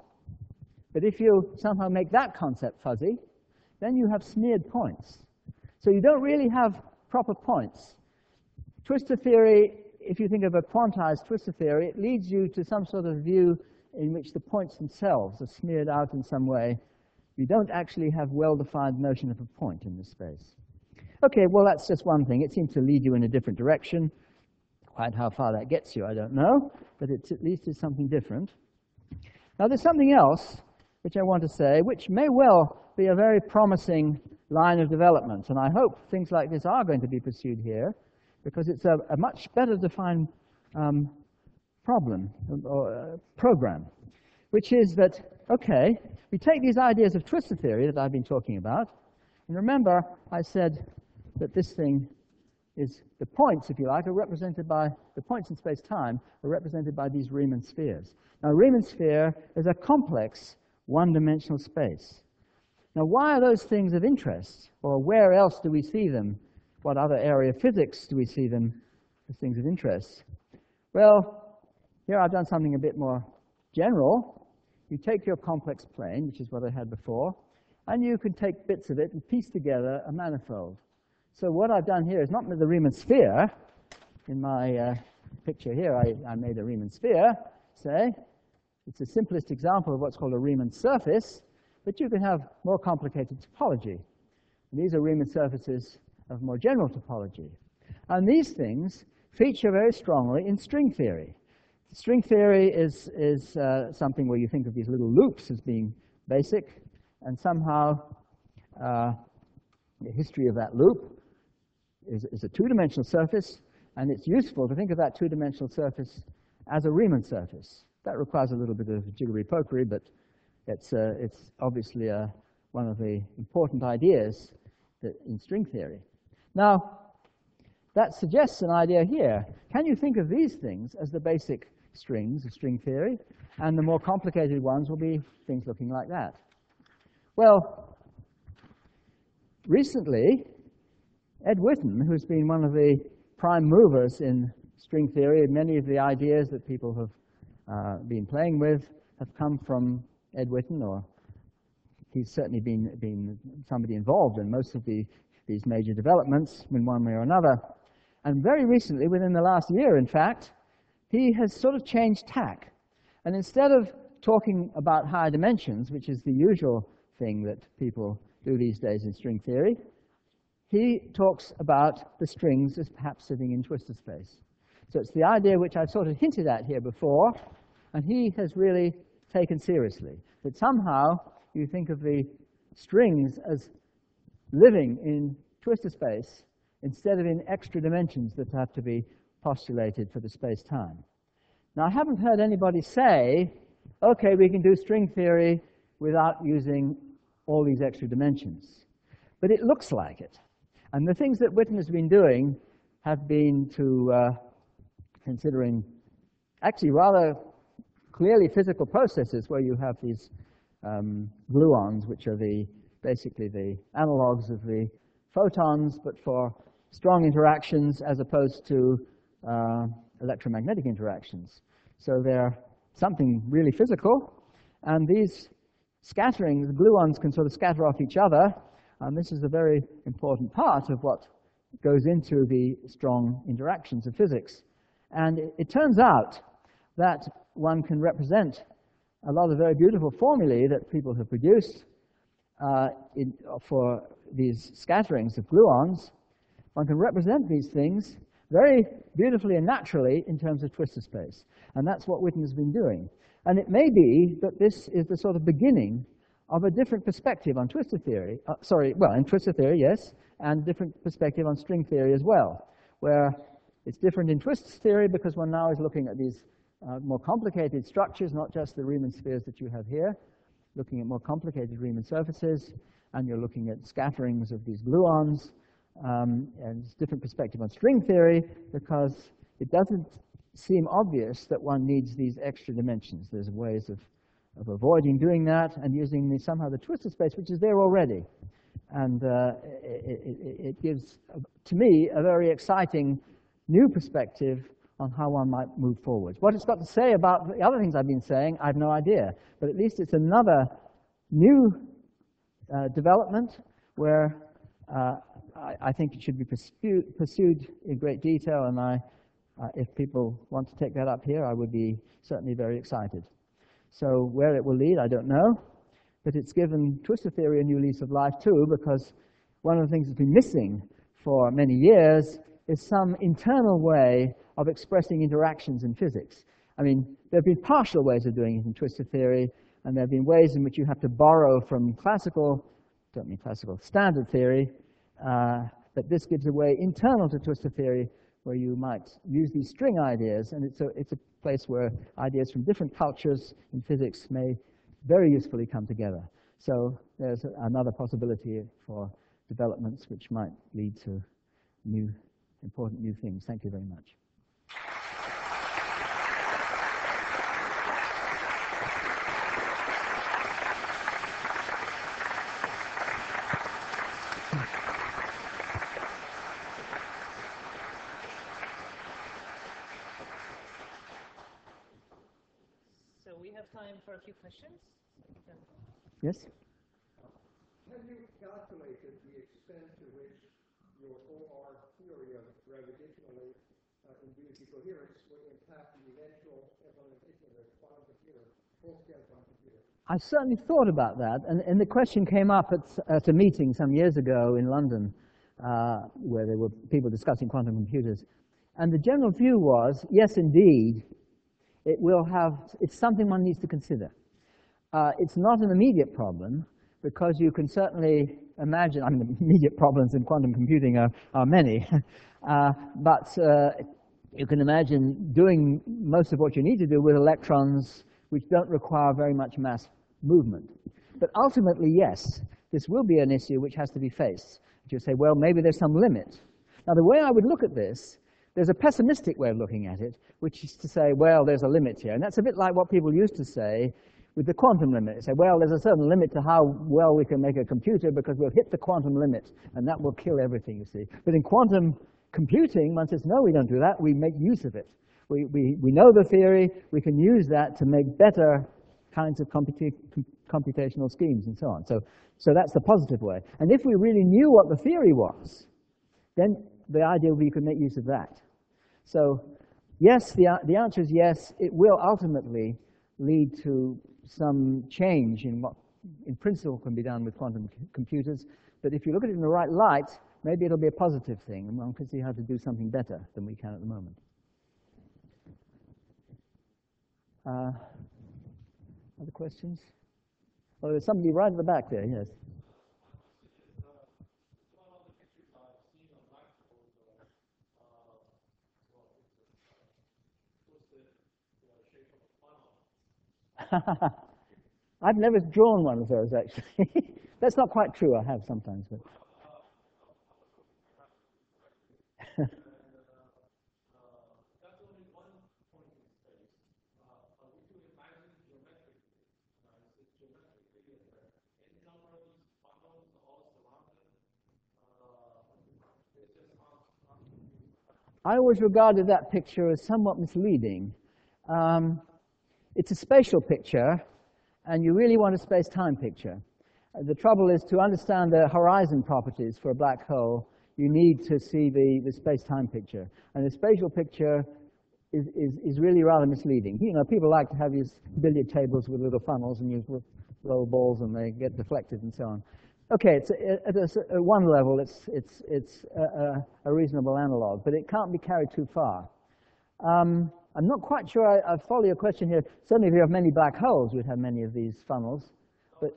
But if you somehow make that concept fuzzy, then you have smeared points. So you don't really have proper points. Twistor theory, if you think of a quantized twistor theory, it leads you to some sort of view in which the points themselves are smeared out in some way. You don't actually have well-defined notion of a point in this space. Okay, well, that's just one thing. It seems to lead you in a different direction. Quite how far that gets you, I don't know, but it's at least is something different. Now, there's something else which I want to say, which may well be a very promising line of development, and I hope things like this are going to be pursued here, because it's a, a much better defined um, problem or uh, program, which is that, okay, we take these ideas of twistor theory that I've been talking about, and remember I said that this thing is, the points, if you like, are represented by, the points in space-time are represented by these Riemann spheres. Now, Riemann sphere is a complex one-dimensional space. Now, why are those things of interest? Or where else do we see them? What other area of physics do we see them as things of interest? Well, here I've done something a bit more general. You take your complex plane, which is what I had before, and you can take bits of it and piece together a manifold. So what I've done here is not the Riemann sphere. In my uh, picture here, I, I made a Riemann sphere, say. It's a simplest example of what's called a Riemann surface, but you can have more complicated topology. And these are Riemann surfaces of more general topology. And these things feature very strongly in string theory. String theory is, is uh, something where you think of these little loops as being basic, and somehow uh, the history of that loop is, is a two-dimensional surface, and it's useful to think of that two-dimensional surface as a Riemann surface. That requires a little bit of jiggery-pokery, but it's, uh, it's obviously uh, one of the important ideas that in string theory. Now, that suggests an idea here. Can you think of these things as the basic strings of string theory? And the more complicated ones will be things looking like that. Well, recently, Ed Witten, who's been one of the prime movers in string theory, and many of the ideas that people have uh, been playing with have come from Ed Witten, or he's certainly been, been somebody involved in most of the, these major developments in one way or another. And very recently, within the last year, in fact, he has sort of changed tack. And instead of talking about higher dimensions, which is the usual thing that people do these days in string theory, he talks about the strings as perhaps sitting in twistor space. So it's the idea which I've sort of hinted at here before, and he has really taken seriously, that somehow you think of the strings as living in twistor space instead of in extra dimensions that have to be postulated for the space-time. Now, I haven't heard anybody say, okay, we can do string theory without using all these extra dimensions. But it looks like it. And the things that Witten has been doing have been to uh, considering actually rather clearly physical processes where you have these um, gluons, which are the basically the analogs of the photons, but for strong interactions as opposed to uh, electromagnetic interactions. So they're something really physical, and these scattering, the gluons can sort of scatter off each other, and this is a very important part of what goes into the strong interactions of physics. And it, it turns out that one can represent a lot of very beautiful formulae that people have produced uh, in, for these scatterings of gluons. One can represent these things very beautifully and naturally in terms of twistor space. And that's what Witten has been doing. And it may be that this is the sort of beginning of a different perspective on twistor theory. Uh, sorry, well, in twistor theory, yes, and a different perspective on string theory as well, where it's different in twistor theory because one now is looking at these uh, more complicated structures, not just the Riemann spheres that you have here, looking at more complicated Riemann surfaces, and you're looking at scatterings of these gluons, um, and it's a different perspective on string theory, because it doesn't seem obvious that one needs these extra dimensions. There's ways of, of avoiding doing that and using the, somehow the twistor space, which is there already. And uh, it, it, it gives, to me, a very exciting new perspective on how one might move forward. What it's got to say about the other things I've been saying, I have no idea. But at least it's another new uh, development where uh, I, I think it should be pursued, pursued in great detail. And I, uh, if people want to take that up here, I would be certainly very excited. So where it will lead, I don't know. But it's given twistor theory a new lease of life too, because one of the things that's been missing for many years is some internal way of expressing interactions in physics. I mean, there have been partial ways of doing it in twistor theory, and there have been ways in which you have to borrow from classical, don't mean classical, standard theory, uh, but this gives a way internal to twistor theory where you might use these string ideas, and it's a, it's a place where ideas from different cultures in physics may very usefully come together. So there's another possibility for developments which might lead to new, important new things. Thank you very much. So we have time for a few questions. Yes? Have you calculated the extent to which your O R theory of gravitationally uh, induced coherence will impact the eventual implementation of a quantum computer, full-scale quantum computer? I certainly thought about that, and, and the question came up at, at a meeting some years ago in London, uh, where there were people discussing quantum computers. And the general view was, yes, indeed, it will have, it's something one needs to consider. Uh, it's not an immediate problem, because you can certainly imagine, I mean, the immediate problems in quantum computing are, are many, uh, but uh, you can imagine doing most of what you need to do with electrons which don't require very much mass movement. But ultimately, yes, this will be an issue which has to be faced. You say, well, maybe there's some limit. Now, the way I would look at this, there's a pessimistic way of looking at it, which is to say, well, there's a limit here. And that's a bit like what people used to say with the quantum limit. They say, well, there's a certain limit to how well we can make a computer because we'll hit the quantum limit, and that will kill everything, you see. But in quantum computing, one says, no, we don't do that. We make use of it. We, we, we know the theory. We can use that to make better kinds of computa computational schemes and so on. So, so that's the positive way. And if we really knew what the theory was, then the idea would be you could make use of that. So yes, the, the answer is yes. It will ultimately lead to some change in what in principle can be done with quantum computers. But if you look at it in the right light, maybe it'll be a positive thing, and one can see how to do something better than we can at the moment. Uh, other questions? Oh, there's somebody right at the back there, yes. I've never drawn one of those, actually. That's not quite true. I have sometimes. But I always regarded that picture as somewhat misleading. Um, it's a spatial picture, and you really want a space-time picture. Uh, the trouble is, to understand the horizon properties for a black hole, you need to see the, the space-time picture. And the spatial picture is, is, is really rather misleading. You know, people like to have these billiard tables with little funnels, and you roll balls, and they get deflected, and so on. Okay, it's, at, a, at one level, it's, it's, it's a, a reasonable analog, but it can't be carried too far. Um, I'm not quite sure I, I follow your question here. Certainly, if you have many black holes, you'd have many of these funnels. But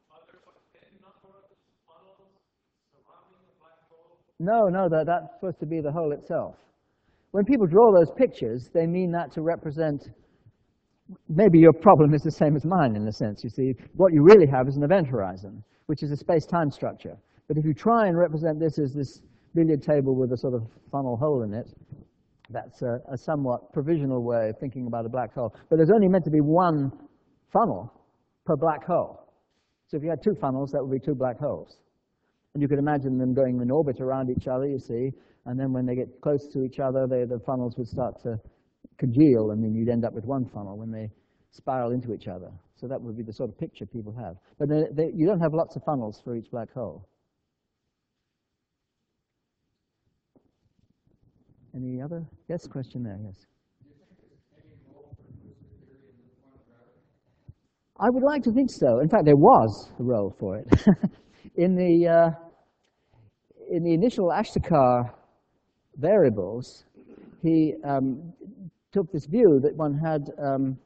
no, no, that, that's supposed to be the hole itself. When people draw those pictures, they mean that to represent maybe your problem is the same as mine in a sense. You see, what you really have is an event horizon, which is a space-time structure. But if you try and represent this as this billiard table with a sort of funnel hole in it, that's a, a somewhat provisional way of thinking about a black hole. But there's only meant to be one funnel per black hole. So if you had two funnels, that would be two black holes. And you could imagine them going in orbit around each other, you see, and then when they get close to each other, they, the funnels would start to congeal, and then you'd end up with one funnel when they spiral into each other. So that would be the sort of picture people have. But they, they, you don't have lots of funnels for each black hole. Any other? Yes, question there, yes. I would like to think so. In fact, there was a role for it. in the uh, in the initial Ashtekar variables, he um, took this view that one had, um,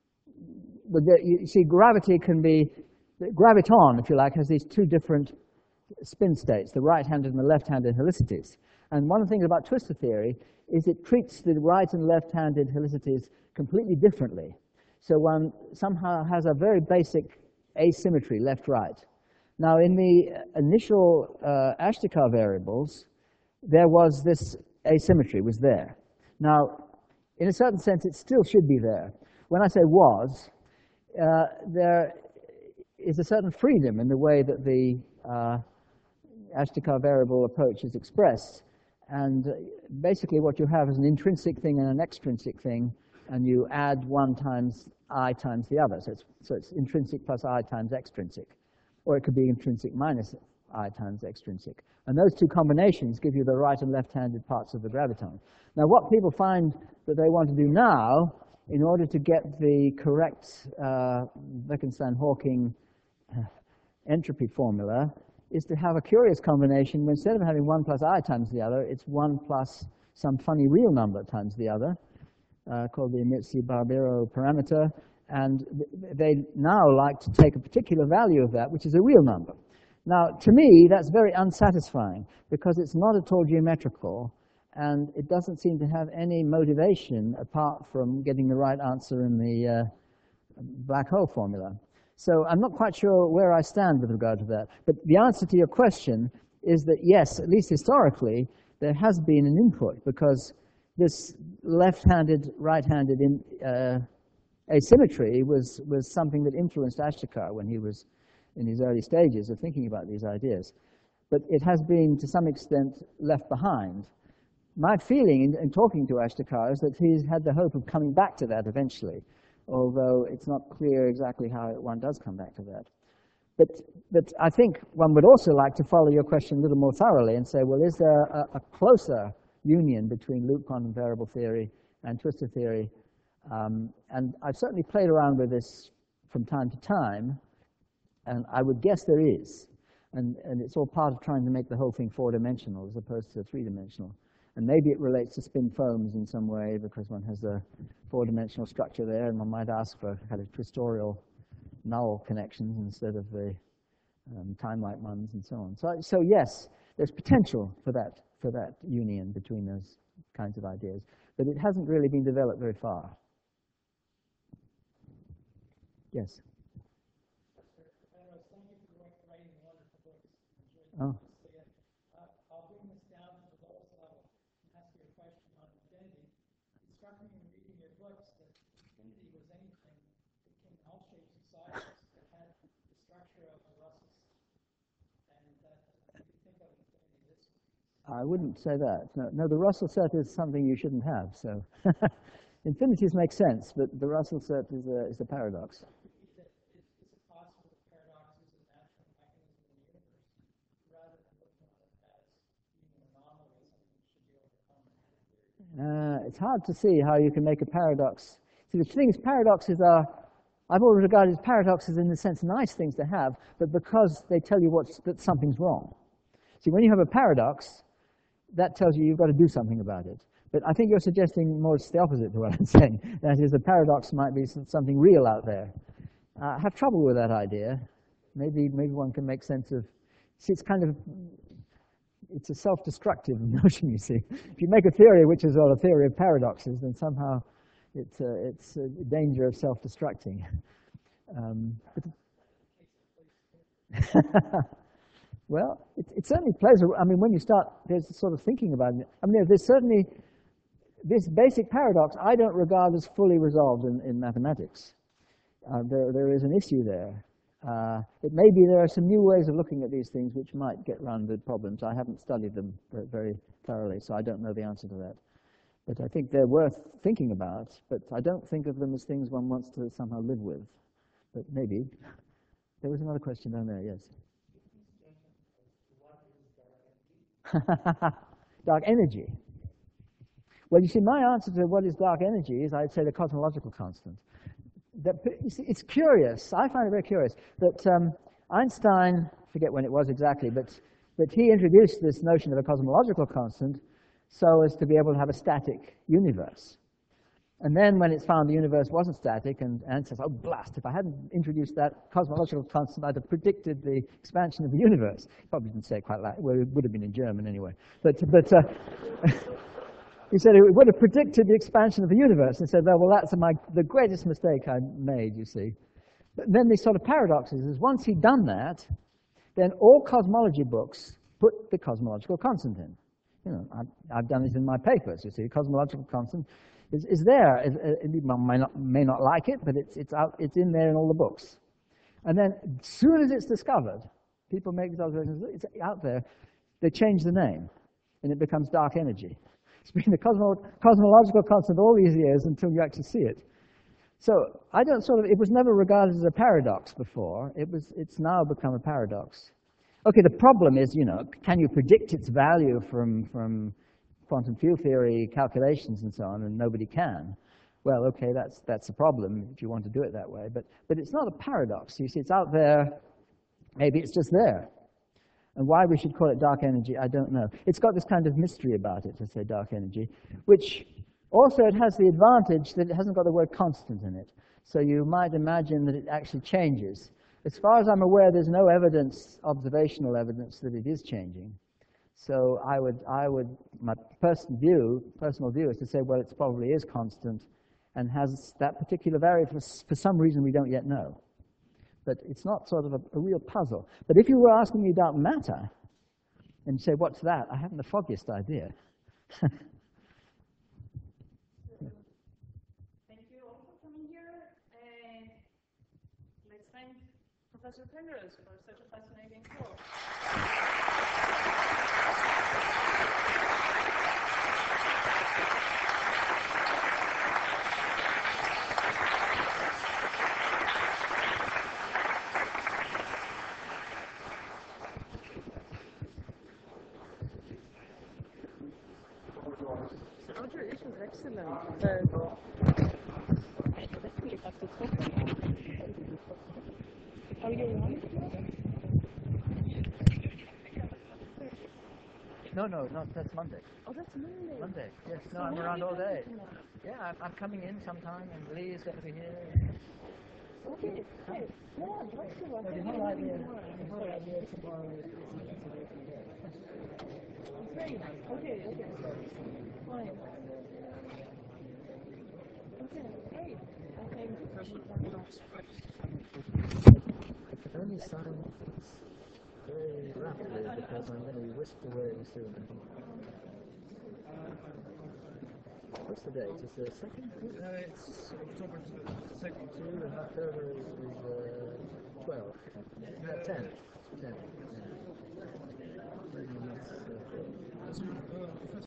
but the, you see, gravity can be, graviton, if you like, has these two different spin states, the right-handed and the left-handed helicities. And one of the things about twistor theory is it treats the right and left-handed helicities completely differently. So one somehow has a very basic asymmetry, left-right. Now, in the initial uh, Ashtekar variables, there was this asymmetry, was there. Now, in a certain sense, it still should be there. When I say was, uh, there is a certain freedom in the way that the uh, Ashtekar variable approach is expressed. And basically what you have is an intrinsic thing and an extrinsic thing, and you add one times I times the other. So it's, so it's intrinsic plus I times extrinsic. Or it could be intrinsic minus I times extrinsic. And those two combinations give you the right and left-handed parts of the graviton. Now what people find that they want to do now, in order to get the correct uh, Wittgenstein-Hawking uh, entropy formula, is to have a curious combination where instead of having one plus I times the other, it's one plus some funny real number times the other, uh, called the Amici-Barbero parameter. And they now like to take a particular value of that, which is a real number. Now, to me, that's very unsatisfying, because it's not at all geometrical, and it doesn't seem to have any motivation apart from getting the right answer in the uh, black hole formula. So I'm not quite sure where I stand with regard to that. But the answer to your question is that, yes, at least historically, there has been an input, because this left-handed, right-handed in, uh, asymmetry was, was something that influenced Ashtekar when he was in his early stages of thinking about these ideas. But it has been, to some extent, left behind. My feeling in, in talking to Ashtekar is that he's had the hope of coming back to that eventually, although it's not clear exactly how one does come back to that. But, but I think one would also like to follow your question a little more thoroughly and say, well, is there a, a closer union between loop quantum variable theory and twistor theory? Um, and I've certainly played around with this from time to time, and I would guess there is. And, and it's all part of trying to make the whole thing four-dimensional as opposed to three-dimensional. And maybe it relates to spin foams in some way, because one has a four-dimensional structure there, and one might ask for kind of twistorial null connections instead of the um, time-like ones, and so on. So, so yes, there's potential for that, for that union between those kinds of ideas, but it hasn't really been developed very far. Yes? Oh. I'll bring this down to the lowest level and ask you a question on infinity. It struck me in reading your books that infinity was anything that came in all shapes and sizes, that had the structure of the Russell, and that you could think of infinity this way. I wouldn't say that. No, no, the Russell set is something you shouldn't have. So infinities make sense, but the Russell set is a, is a paradox. Uh, it's hard to see how you can make a paradox. See, the thing is, paradoxes are, I've always regarded paradoxes in the sense nice things to have, but because they tell you what's, that something's wrong. See, when you have a paradox, that tells you you've got to do something about it. But I think you're suggesting more it's the opposite to what I'm saying. That is, a paradox might be something real out there. Uh, I have trouble with that idea. Maybe, maybe one can make sense of, see, it's kind of, it's a self-destructive notion, you see. If you make a theory which is well, a theory of paradoxes, then somehow it's uh, it's a danger of self-destructing. Um, well, it, it certainly plays a, I mean, when you start, there's sort of thinking about it. I mean, there's certainly this basic paradox I don't regard as fully resolved in, in mathematics. Uh, there, there is an issue there. Uh, it may be there are some new ways of looking at these things which might get around the problems. I haven't studied them very, very thoroughly, so I don't know the answer to that. But I think they're worth thinking about, but I don't think of them as things one wants to somehow live with. But maybe. There was another question down there, yes. Dark energy. Well, you see, my answer to what is dark energy is I'd say the cosmological constant. That, it's curious, I find it very curious, that um, Einstein, I forget when it was exactly, but, but he introduced this notion of a cosmological constant so as to be able to have a static universe. And then when it's found the universe wasn't static, and Einstein says, oh blast, if I hadn't introduced that cosmological constant, I'd have predicted the expansion of the universe. He probably didn't say it quite like, well, it would have been in German anyway. But, but uh, he said it would have predicted the expansion of the universe, and said, well, well that's my, the greatest mistake I made, you see. But then the sort of paradox is, is once he'd done that, then all cosmology books put the cosmological constant in. You know, I've, I've done this in my papers, you see, cosmological constant is, is there. It, it may, not, may not like it, but it's, it's, out, it's in there in all the books. And then as soon as it's discovered, people make these observations, it's out there, they change the name, and it becomes dark energy. It's been the cosmo cosmological constant all these years until you actually see it. So I don't sort of, it was never regarded as a paradox before. It was, it's now become a paradox. Okay, the problem is, you know, can you predict its value from, from quantum field theory calculations and so on, and nobody can. Well, okay, that's, that's a problem if you want to do it that way. But, but it's not a paradox. You see, it's out there. Maybe it's just there. And why we should call it dark energy, I don't know. It's got this kind of mystery about it, to say dark energy, which also it has the advantage that it hasn't got the word constant in it. So you might imagine that it actually changes. As far as I'm aware, there's no evidence, observational evidence, that it is changing. So I would, I would, my personal view, personal view is to say, well, it probably is constant and has that particular value for, for some reason we don't yet know. But it's not sort of a, a real puzzle. But if you were asking me about matter, and you say, what's that? I haven't the foggiest idea. Thank you all for coming here. And let's thank Professor Penrose for such a fascinating talk. Roger, this was excellent. Uh, I definitely have to talk about it. Are you around? No, no, no, that's Monday. Oh, that's Monday. Monday, yes. No, I'm around all day. Yeah, I'm, I'm coming in sometime, and Lee is going to be here. Okay, okay. Yeah, I'd like to. So the whole idea, the whole idea tomorrow is Great. Okay, okay. Fine. Okay, great. I think I can only sign things very rapidly because I'm going to be whisked away soon. What's the date? Is the second? Uh, it's October second. Two and October is, is uh, twelve. No, ten. Ten. Yeah. Uh,